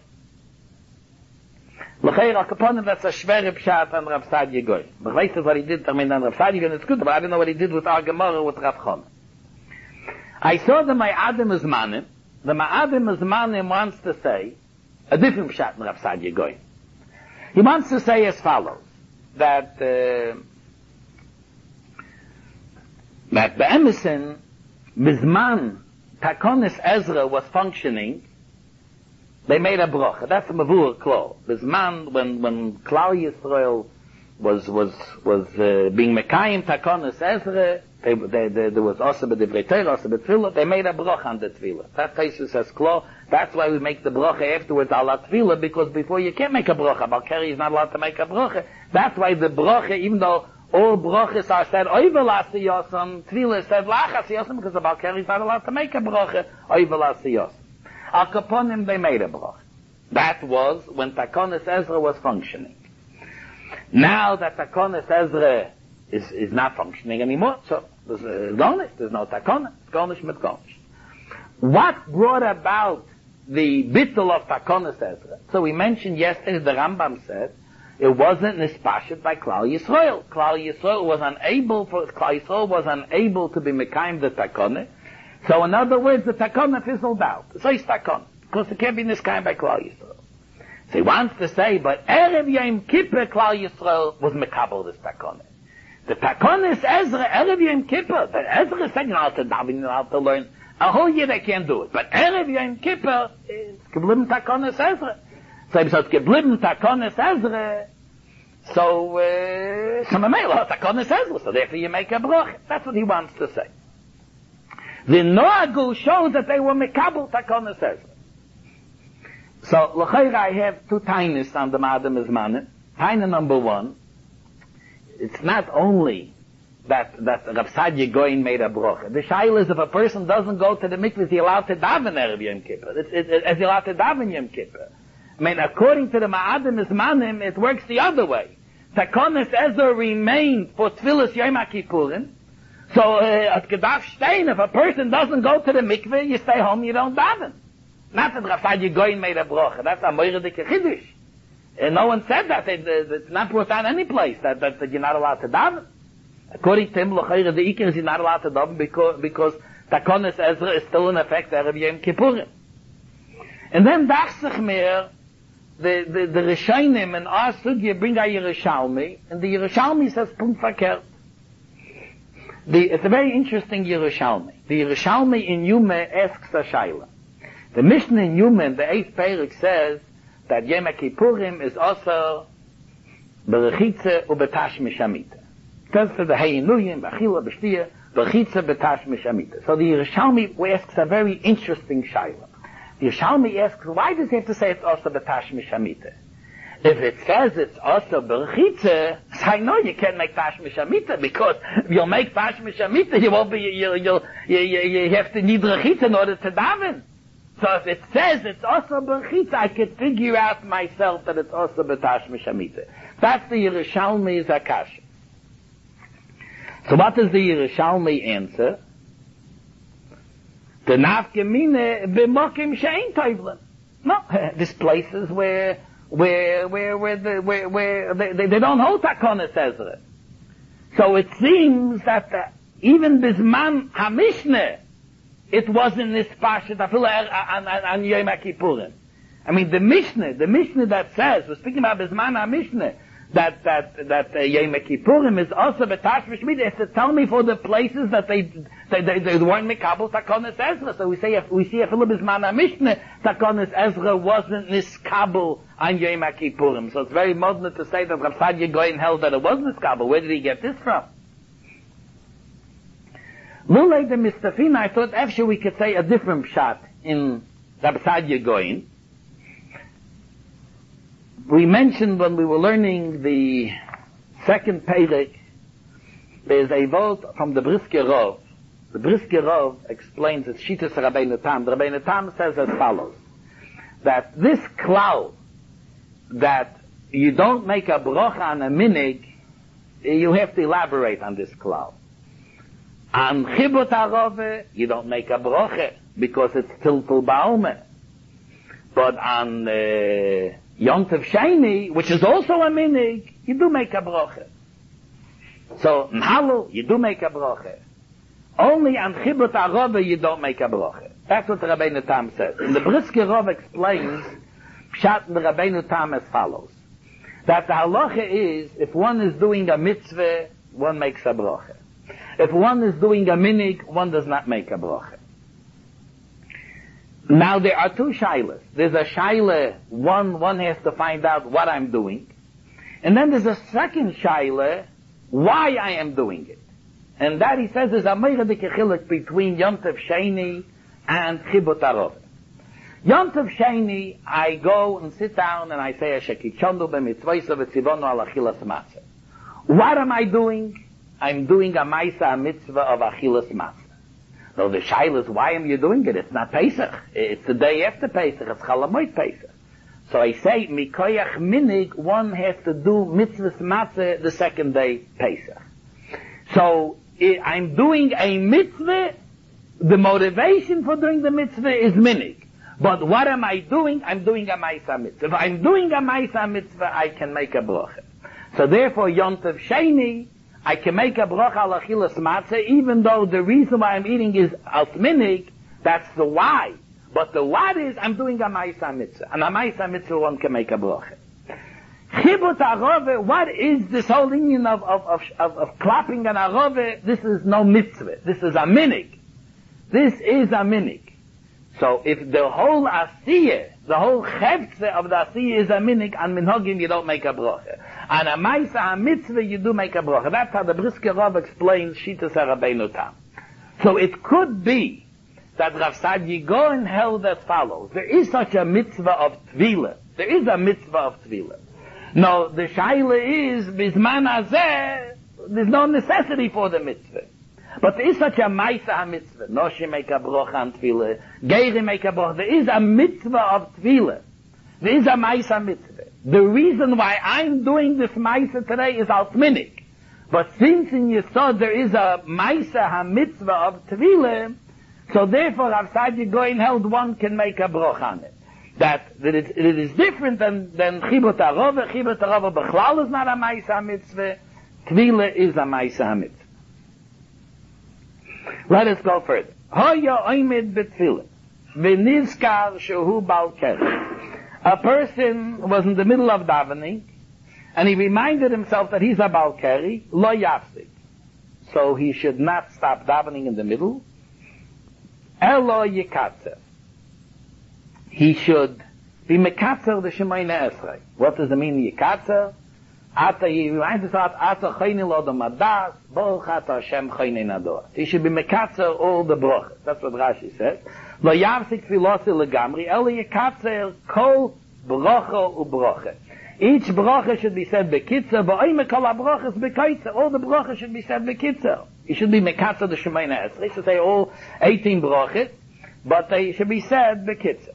L'cheir al-kaponim, that's a shvere pshat on Rav Sadia Goin. But I know what he did, I mean, on Rav Sadia Goin, it's good, but I don't know what he did with our Gemara with Rav Chomer. I saw the Ma'adim Zmanim. The Ma'adim Zmanim wants to say a different pshat on Rav Sadia Goin. He wants to say as follows, that, uh, that the Emerson, Bizman, Takonis Ezra was functioning, they made a bracha. That's a mavur klo. This man, when when Klal Yisrael was was was uh, being mekayim takonis Ezra, they, they, they, there was also b'divrei Torah, also b'tefillah. They made a bracha on the tefillah. That Taisus says klo. That's why we make the bracha afterwards ala tefillah, because before you can't make a bracha. Balkari is not allowed to make a bracha. That's why the bracha, even though all brachas are said oivel asiyosam, tefillah said lach asiyosam, because the Balkari is not allowed to make a bracha oivel asiyosam. Al Kaponim, they made a bracha. That was when Takonis Ezra was functioning. Now that Takonis Ezra is, is not functioning anymore, so there's uh, Gonish, there's no Takonis, Gonish mit Gonish. What brought about the bittul of Takonis Ezra? So we mentioned yesterday, the Rambam said, it wasn't nispashet by Klal Yisrael. Klal Yisrael was unable, for, Klal Yisrael was unable to be mekayim the Takonis. So in other words, the takana fizzled out. So it's takana. Because it can't be this kind by Klal Yisrael. So he wants to say, but Erev Yom Kippur, Klal Yisrael was mekabel this takana. The takana is Ezra, Erev Yom Kippur. But Ezra said, you know, to daven, you know, to learn. A whole year they can't do it. But Erev Yom Kippur is geblieben takana is Ezra. So he says, geblieben takana is Ezra. So, uh, so Mamela, takana is Ezra. So therefore you make a bracha. That's what he wants to say. The Noagu shows that they were mekabel takonis Ezra. So, l'chayra, I have two tainis on the Ma'adim Zmanim. Taina number one, it's not only that, that Rav Sadia Goin made a bracha. The shaila is if a person doesn't go to the mikveh, is he allowed to daven Erev Yom Kippur? It's, it, it, is he allowed to daven Yom Kippur? I mean, according to the Ma'adim Zmanim, it works the other way. Takonis Ezra remained for Tfilas Yom HaKippurim. So, uh, at Gedaf Stein, if a person doesn't go to the mikveh, you stay home, you don't daven. Not that Rav Sadia Goin made a bracha. That's a moire de kechiddush. And no one said that. It, it, it's not brought down any place that, that, that you're not allowed to daven. According to him, l'chayre the ikir is you're not allowed to daven because, because Takonis Ezra is still in effect Erev Yom Kippurim. And then Dachsach Meir, the, the, the Rishonim and our sugya bring a Yerushalmi, and the Yerushalmi says, Punkt verkehrt. The, it's a very interesting Yerushalmi. The Yerushalmi in Yume asks a shaila. The Mishnah in Yume, in the eighth Perek, says that Yom Kippurim is also berechitze ubetash mishamita. It says for the Hayinuyim, b'achila, b'shtiya, berechitze betash mishamita. So the Yerushalmi asks a very interesting shaila. The Yerushalmi asks, why does he have to say it's also betash mishamita? If it says it's also berechitze, I know you can't make Tashmish Amita, because if you'll make Tashmish Amita, you won't be, you, you'll, you, you, you have to need Rechitza in order to daven. So if it says it's also Berchitza, I could figure out myself that it's also B'Tashmish Amita. That's the Yerushalmi Zakash. So what is the Yerushalmi answer? The Nafgemine B'Mokim Shein Toivlin. No, this places where, where, where, where, the, where, where they, they, they don't hold Takonis Ezra. So it seems that uh, even Bisman HaMishneh, it wasn't this Pashat on Yom Kippurim. I mean, the Mishnah, the Mishnah that says, we're speaking about Bisman HaMishneh, that, that, that uh, Yom Kippurim is also B'Tashmish Amita. It's to tell me for the places that they, they, they, they weren't Mekabel Takonis Ezra. So we say, if we see a Philip Bisman HaMishneh, Takonis Ezra wasn't Niskabel on Yom Kippurim. So it's very modern to say that Rav Sadia Goyen held that it was Niskabel. Where did he get this from? Lulei the Mistafina, I thought actually we could say a different shot in Rav Sadia Goyen. We mentioned when we were learning the second Perek, there's a vote from the Brisker Rov. The Brisker Rov explains its Shitas Rabbeinu Tam. The Rabbeinu Tam says as follows, that this cloud, that you don't make a brocha on a minig, you have to elaborate on this cloud. On Chibut HaRove, you don't make a brocha, because it's Tiltul Ba'omer. But on uh, Yontav Sheni, which is also a minig, you do make a brocha. So, in Halal, you do make a brocha. Only on Chibut HaRove, you don't make a brocha. That's what the Rabbeinu Tam says. And the Brisker Rov explains, Pshat the Rabbeinu Tam as follows. That the halacha is, if one is doing a mitzvah, one makes a brocha. If one is doing a minig, one does not make a brocha. Now there are two shaylas. There's a shayla, one, one has to find out what I'm doing. And then there's a second shayla, why I am doing it. And that he says is a meichadik chiluk between Yontav Sheni and Chibut HaRove. Yontav Sheni, I go and sit down and I say, Shekichondu b'mitzvayso v'tzivonu al achilas matzah. What am I doing? I'm doing a maisa, a mitzvah of achilas matzah. So the shaila is, why am you doing it? It's not Pesach. It's the day after Pesach. It's Chalamoid Pesach. So I say, Mikoyach Minig, one has to do mitzvahs matzah the second day Pesach. So it, I'm doing a mitzvah. The motivation for doing the mitzvah is minig. But what am I doing? I'm doing a maisa mitzvah. If I'm doing a maisa mitzvah, I can make a bracha. So therefore, Yontav Sheni, I can make a bracha al achilas matzah, even though the reason why I'm eating is al minig, that's the why. But the what is, I'm doing a maisa mitzvah. And a maisa mitzvah, one can make a bracha. Chibut HaRove, what is this whole union of, of, of, of, of clapping an arove? This is no mitzvah. This is a minig. This is a minig. So if the whole asiyah, the whole chevtze of the asiyah is a minig, on minhagim you don't make a bracha. On a maisa, a mitzvah, you do make a bracha. That's how the Brisker Rov explains Shitas HaRabbeinu Tam. So it could be that Rav Sadia Goyen held as follows. There is such a mitzvah of tefillah. There is a mitzvah of tefillah. No, the shaila is, bisman hazeh, there's no necessity for the mitzvah. But there is such a maisa mitzvah. Noshi make a bracha on tefillah. Geiri make a bracha. There is a mitzvah of tefillah. There is a maisa mitzvah. The reason why I'm doing this maisa today is al minig. But since in Yesod there is a maisa ha-mitzvah of tefillah, so therefore Rav Sadia Goyen held one can make a bracha on it. That, that it, it is different than, than Chibut HaRove. Chibut HaRove Bechlal is not a maisa ha-mitzvah. Tefillah is a maisa ha-mitzvah. Let us go further. Hoya oimid b'tefillah, v'nizkar shehu bal keri. A person was in the middle of davening, and he reminded himself that he's a bal keri, lo yafsik. So he should not stop davening in the middle. Elo yikatzer. He should be mekatzer the Shemayna Esrei. What does it mean, yikatzer? Ata, he reminds himself, Ata chayni lo do madas, Baruch ata Hashem chayni nador. He should be mekatzer all the brochas. That's what Rashi says. Lo yavsik tfilosi legamri, elo yikatzer kol brocha u brocha. Each bracha should be said bekitzer, v'oime kol ha-brachas bekaitzer. All the brachas should be said bekitzer. It should be mekatzer the Shemayna Esrei. They should say all eighteen brachas, but they should be said bekitzer.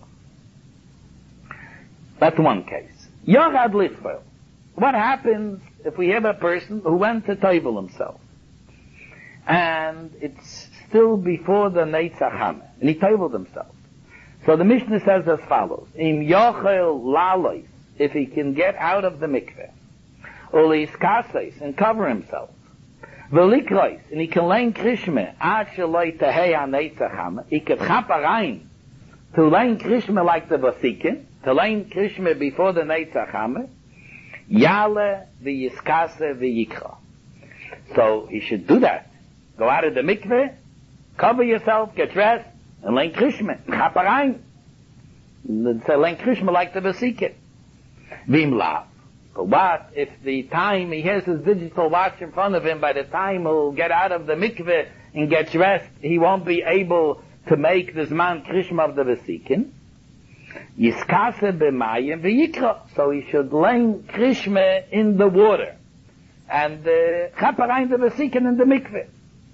That's one case. Yorad Litfel. What happens if we have a person who went to Toivel himself, and it's still before the Neitzach Hameh, and he Toiveled himself? So the Mishnah says as follows: Im yochel lalois, if he can get out of the mikveh, or iskaseis, and cover himself, velikrois, and he can lein krishme, ad sheloi tehei ha-Neitzach Hameh, he can chap arayin to lein krishme like the Vasikin, to lein krishme before the Neitzach Hameh, yale v'yiskase v'yikra. So he should do that. Go out of the mikveh, cover yourself, get dressed, and lein krishme, chap arayin. So lein krishme like the Vasikin. Vim lav. But what if the time he has his digital watch in front of him, by the time he'll get out of the mikveh and get dressed, he won't be able to make this man krishma of the Vasikin? Yiskase b'mayim v'yikra. So he should lein krishma in the water and chaparayim the Vasikin in the mikveh.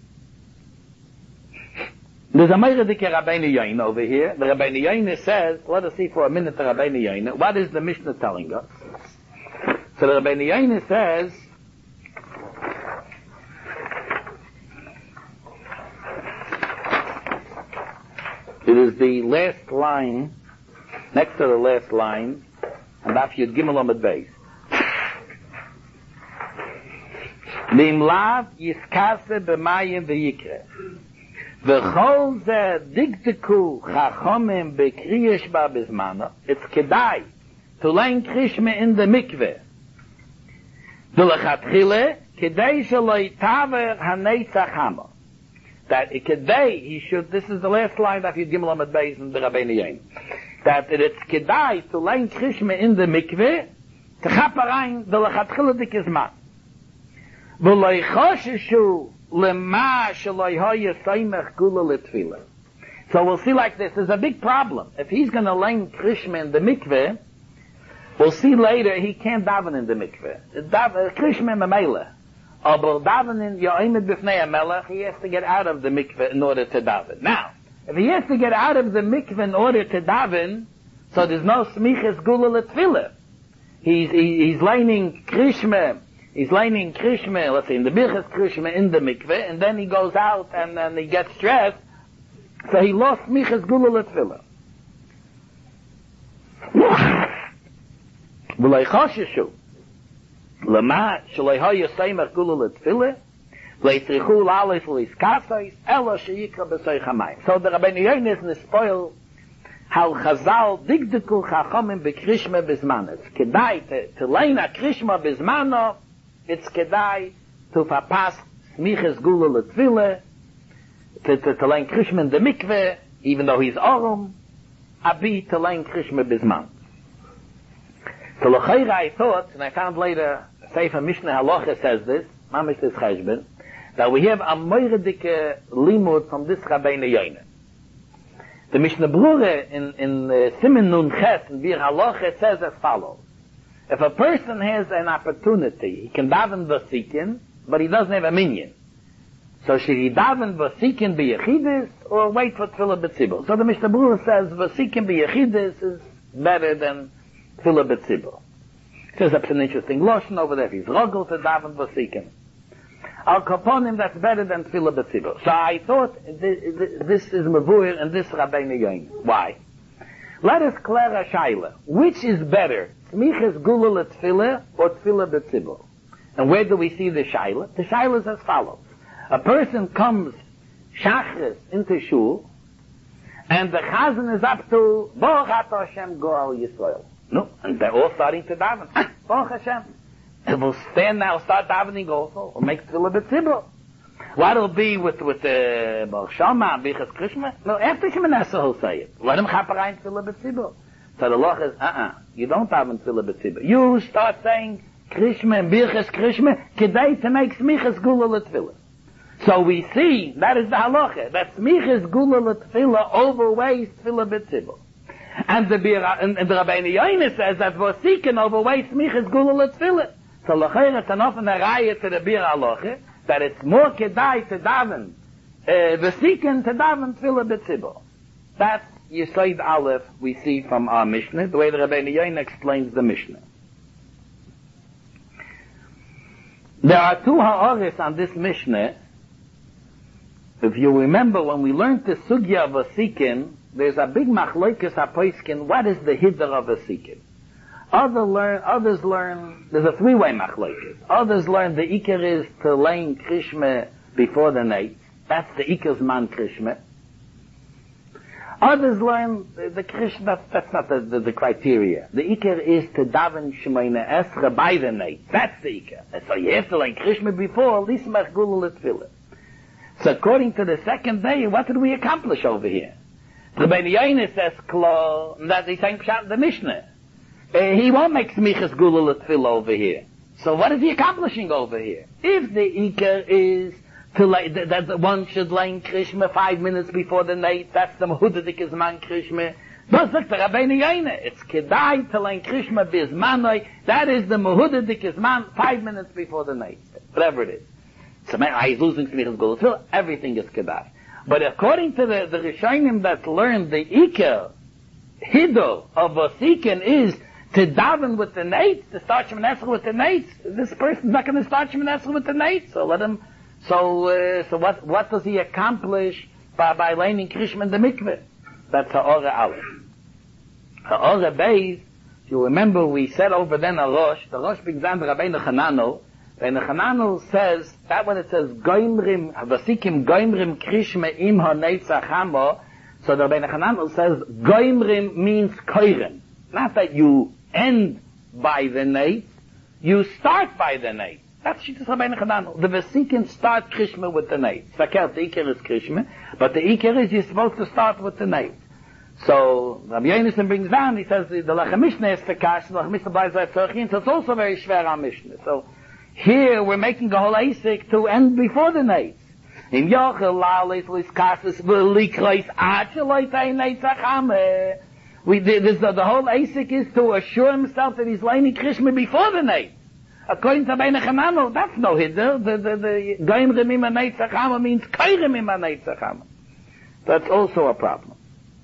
There's a Meirudike Rabbeinu Yoina over here. The Rabbeinu Yoina says, let us see for a minute the Rabbeinu Yoina. What is the Mishnah telling us? So the Rabbeinu Yoina says, it is the last line, next to the last line, and Daf Yud Gimel Amud Beis. Nimlav yiskase b'mayim v'yikre. V'chol ze digdeku chachomim b'kriyesh ba bizmano. It's kedai to lein krishme in the mikveh. V'lechatchile kedai shaloi taver ha-Neitzach Hameh. That it kedai, he should, this is the last line that Yud Gimel Amud Beis in the Rabbeinu Yoina. That it's kedai to lein krishme in the mikveh, to chaparayim v'lechatchile dikizman. V'loi choshishu lema shaloi hoye soymech gula l'tfilah. So we'll see like this. There's a big problem. If he's going to lein krishma in the mikveh, we'll see later he can't daven in the mikveh. Krishma memela. Aber davening yoimed b'fnei hamelech, he has to get out of the mikveh in order to daven. Now, if he has to get out of the mikveh in order to daven, so there's no smiches gula l'tfilah. He's he, he's leining krishma. He's leining krishma, let's say, in the birchas krishma in the mikveh, and then he goes out and then he gets dressed, so he lost michas gula l'tfilah. V'loi choshishu lema shaloi hoye soymech gula l'tfilah v'yitzrichu la'alef l'yiskasais ela sheyikra b'soich hamayim. So the Rabbeinu Yoina is nespoil how Chazal digdeku chachomim b'krishma b'zmano. It's kedai to, to lein a krishma b'zmano. It's kedai to verpass smiches gula l'tfilah, to, to, to lein krishma in the mikveh, even though he's orum, abi to lein krishma bizman. So l'chayra I thought, and I found later, Sefer Mishnah Halacha says this, Mamish this Cheshbon, that we have a moiredike limud from this Rabbeinu Yoina. The Mishnah Brura in, in uh, Simen Nun Ches, in Bir Halacha, says as follows. If a person has an opportunity, he can daven v'sikin, but he doesn't have a minyan. So should he daven v'sikin b'yechidis, or wait for tefillah b'tzibur? So the Mishnah Brura says v'sikin b'yechidis is better than tefillah b'tzibur. Says that's an interesting lotion over there. He's rogel to daven v'sikin. Al kaponim, that's better than tefillah b'tzibur. So I thought this is mavur and this Rabbeinu Yoina. Why? Let us clear a shaila. Which is better, smiches gula l'tfilah or tefillah b'tzibur? And where do we see the shaila? The shaila is as follows. A person comes shachris into shul, and the chazan is up to Baruch Atah Hashem Goal Yisrael. No, and they're all starting to daven. Baruch Hashem. And we'll stand now, start davening also, or make tefillah b'tzibur. What'll be with with the Baruch Shama and Bichas Krishma? No, after Shemoneh Esrei he'll say it. Let him chaparayim tefillah b'tzibur. So the law is, uh-uh, you don't daven tefillah b'tzibur. You start saying Krishma and Bichas Krishma, kedai to make smiches gula l'tefillah. So we see, that is the halacha, that smiches gula l'tefillah overweighs tefillah b'tzibur. And the Bira, and, and the Rabbeinu Yoina says that Vosikin overweights Michas Gula L'Tfilah. So L'Chayr, it's enough in the Raya to the Bira Aloche, that it's more Kedai to daven, uh, Vosikin to daven Tfilah B'Tzibur. That's Yesod Aleph we see from our Mishnah, the way the Rabbeinu Yoina explains the Mishnah. There are two ha'aris on this Mishnah. If you remember, when we learned the Sugya of Vosikin, there's a big machlokes hapoiskin. What is the hiddur of Vosikin? Other learn, others learn, there's a three-way machlokes. Others learn the Iker is to lay Krishma before the night. That's the Iker's man Krishma. Others learn the, the Krishma, that's, that's not the, the, the criteria. The Iker is to daven Shemona Esra by the night. That's the Iker. And so you have to lay Krishma before, Lismach Gula L'Tfilah. So according to the second day, what did we accomplish over here? The Rabbeinu Yoina says, Klo, that he's saying Pshat in the Mishnah. Uh, he won't make Smichas Gula L'Tfilah over here. So what is he accomplishing over here? If the Iker is to lay, that, that one should lay Krishma five minutes before the night, that's the Mehudadik man Krishma. That's like the Rabbeinu Yoina. It's Kedai to lay Krishma Bizmanoi. That is the Mehudadik man five minutes before the night. Whatever it is. So he's losing Smichas Gula L'Tfilah. Everything is Kedai. But according to the, the Rishonim that learned the Iker, Hiddur of Vosikin is to daven with the nates, to start Shemoneh Esrei with the nates. This person's not going to start Shemoneh Esrei with the nates, so let him, so, uh, so what, what does he accomplish by, by laying Krishma in the mikveh? That's Ha'ora Aleph. Ha'ora Beis, if you remember we said over then a Rosh, the Rosh begins on the Rabbeinu Chananel, and the Chananel says, that when it says, Goimrim, Vasikim Goimrim Krishma im ha-netzach hamo, so the Rabbeinu Chananel says, Goimrim means koirem. Not that you end by the nate, you start by the nate. That's Shittas Rabbeinu Chananel. The Vasikim start Krishma with the nate. Sakel, the Iker is Krishma, but the Iker is you're supposed to start with the nate. So, Rabbi Yonason brings down, he says, the Lechem Mishnah is the Kash, the Lechem Mishnah Blais Tzorchin, so it's also very schwer on Mishnah. So, here we're making a whole asik to end before the night. In Yochel Lales Liskasis Velikreis Acheloi Netzachame. We did this. The whole asik is to assure himself that he's laying Krishma before the night. According to Rabbeinu Chananel, that's no hiddur. The the the Goim Remim Netzachame means Koirem Netzachame. That's also a problem.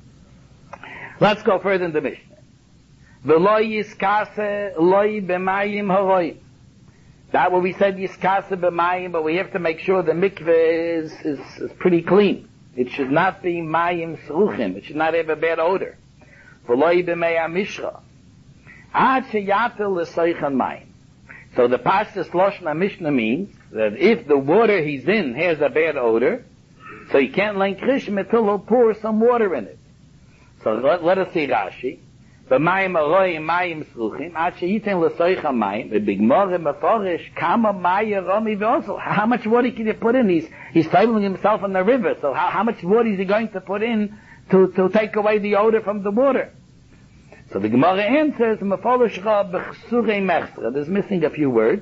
Let's go further in the Mishnah. V'lo Yiskase Loi B'Mayim Horoim. That what we said Yiskase B'Mayim, but we have to make sure the mikveh is, is, is pretty clean. It should not be Mayim Sruchim. It should not have a bad odor. V'loi B'Mei Mishra. Ad sheyatel l'soichan Mayim. So the Pashtus Lashon Mishnah means that if the water he's in has a bad odor, so he can't lay Krishma until he'll pour some water in it. So let, let us see Rashi. B'mayim aroyim mayim sruchim, ad sheyitin l'soicha mayim, b'bigmore meforish, kama maya romi v'osel. How much water can you put in? He's, he's styling himself in the river, so how, how much water is he going to put in to, to take away the odor from the water? So the Gemara answers, meforish ra b'chsurei mechsra. There's missing a few words.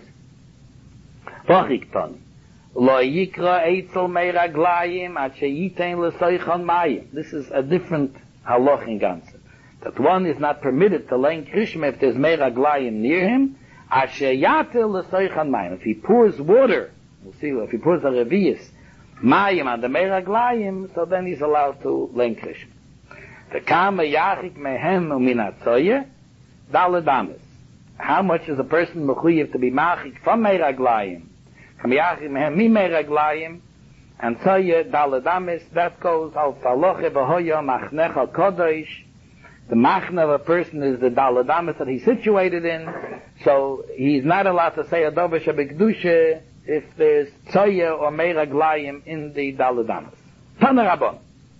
V'chiktoni. Lo yikra eitzel meiraglayim, ad sheyitin l'soicha mayim. This is a different halaching answer. That one is not permitted to lay Krishma if there's meiraglayim near him. Asher yatel l'soichan mayim. If he pours water, we'll see, if he pours a revius mayim on the meiraglayim, so then he's allowed to lay Krishma. The kama yachik mehem uminatzoye daladamis. How much is a person mechuyev to be machik from meiraglayim? Kama yachik mehem mi meiraglayim and tzoye daladamis. That goes al taloche v'hoya machnecha kodesh. The machna of a person is the daladamis that he's situated in, so he's not allowed to say adover shabikdusha if there's tzoya or meiraglayim in the daladamis. Tana Rabban.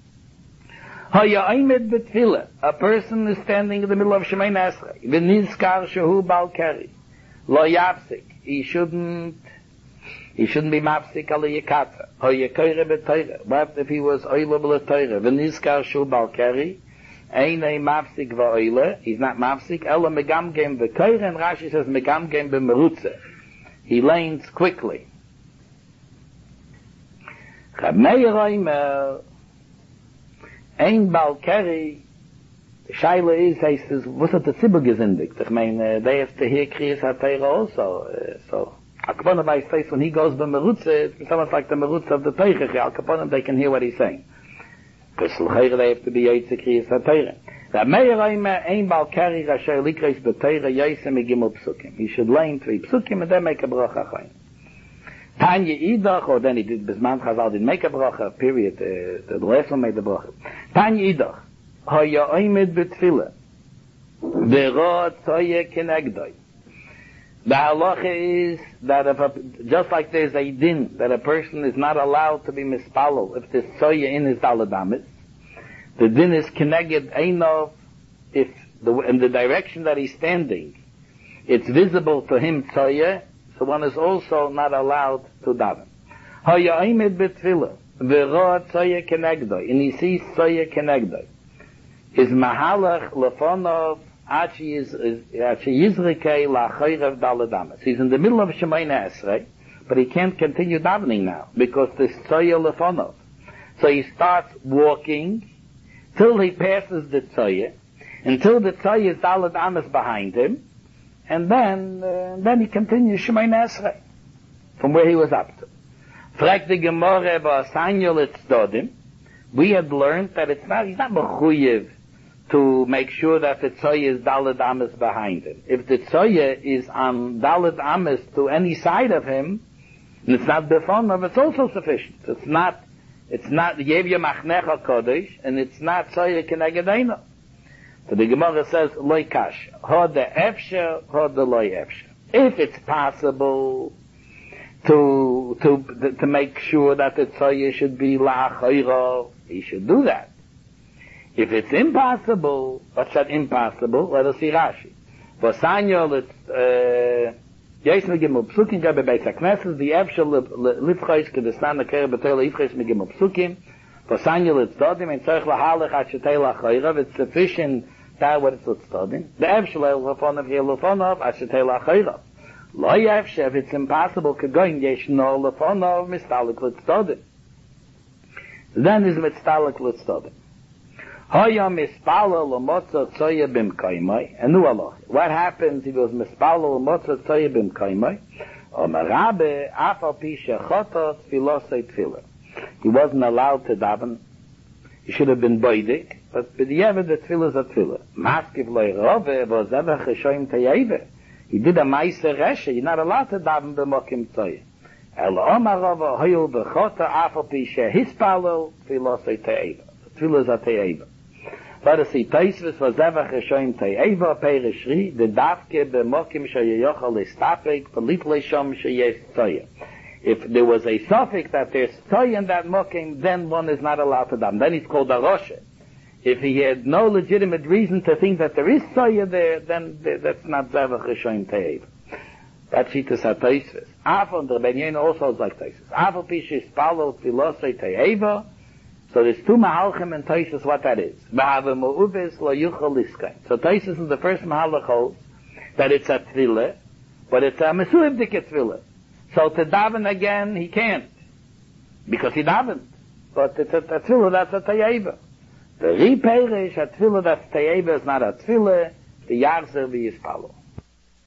Haya aimed betfila. A person is standing in the middle of Shemoneh Esrei. V'nizkar shehu bal keri. Lo yafsik. He shouldn't, he shouldn't be mafsik ala yikata. Haya koire b'toire. What if he was oile b'toire? V'nizkar shehu bal keri. Einay mafsik va'oile. He's not mafsik. Ela megamgem v'koire. And Rashi says megamgem b'merutze. He lanes quickly. Chamei roimer. Ein balkeri The Shaila is, he says, what's it the Tzibur gesindigt? I mean, uh, they have to hear Kriyas HaTorah also, uh, so. Al Kaponim by says when he goes by Merutze, it's almost like the Merutze of the Teichach. Al Kaponim, they can hear what he's saying. Because l'chayra they have to be Yitzhak Kriyas HaTorah. The Meir Oimer ein bal kari rasher likreis b'Torah Yosem Gimel Psukim. He should learn three Psukim and then make a bracha chayin. Tanya Idach, or then he did Bisman Chazal didn't make a bracha. Period. Uh, the last one made the bracha. Tanya Idach. Hoya oimed b'tfilah. V'ro tzoye kenegdoi. The halacha is that if a, just like there's a din that a person is not allowed to be mispalel if there's tzoye in his daladamis, the din is keneged einov if the, in the direction that he's standing, it's visible to him tzoye, so one is also not allowed to daven. Hoya oimed b'tfilah. V'ro tzoye kenegdoi. And he sees tzoye kenegdoi. Is mahalach lefonov achi is achi yizrikei la'chayrav daladamas. He's in the middle of Shemayna Esrei, but he can't continue davening now because there's tzoya lefonov. So he starts walking till he passes the tzoya, until the tzoya is daladamas behind him, and then uh, then he continues Shemayna Esrei from where he was up to. Frag the Gemara ba'asanyol etzdodim. We had learned that it's not he's not mechuyev to make sure that the tzoya is dalad ames behind him. If the tzoya is on dalad ames to any side of him, and it's not befonov, it's also sufficient. It's not, it's not yevya machnecha kodesh, and it's not tzoya kenegedena. So the Gemara says loy kash, ho de efsher, ho de loy efsher. If it's possible to to to make sure that the tzoya should be la'achayro, he should do that. If it's impossible, what's that impossible? Let us see Rashi. For Sanyol, it's, Yes, me gimel psukim, gabe beis hakneses, the efshel litzchois, kedestan nekere b'toyle ifches me gimel psukim, for Sanyol, it's dodim, and tzorich lahalech at shetei lachayrav, it's sufficient that what it's dodim. The efshel el lefonov, el lefonov, at shetei lachayrav. Lo yefshe, if it's impossible, kegoin yesh no lefonov, mistalik litzdodim. Then is mistalik litzdodim. Hoya mispalo l'motza tzoya b'mkaymai. And nu aloch. What happens if he was mispalo l'motza tzoya b'mkaymai? Omer Rabbe, afal pi shechotot tfilosei tfilah. He wasn't allowed to daven. He should have been boidik. But b'diavad the tfilah is a tfilah. Maskiv loy rove, v'ozevach reshoim teyeve. He did a meiser reshe. You're not allowed to daven b'mokim tzoya. El Omer Rove, hoyul b'chota afal pi shehispalo tfilosei teyeve. Tfilah is a teyeve. Let us see, Taisvis was ever geshoim tei'eva peirishri, the davke b'mokim sheyochal istapek, p'litlei shom sheyes tzoya. If there was a suffix that there's tzoya in that mokim, then one is not allowed to daven. Then he's called a roshe. If he had no legitimate reason to think that there is tzoya there, then that's not ever geshoim tei'eva. That's Shitas HaTaisvis. Afon, the Rebbeinu Yonah also is like Taisvis. Afon pishis palo tfilosei tei'eva. So there's two mahalchim in Taisus what that is. So Taisus is the first mahalach holds that it's a tefillah, but it's a mesuibdik tefillah. So to daven again, he can't. Because he davened. But it's a tefillah that's a tayeva. The ripeirish, a tefillah that's tayeva is not a tefillah, the yachzer v'yispalo.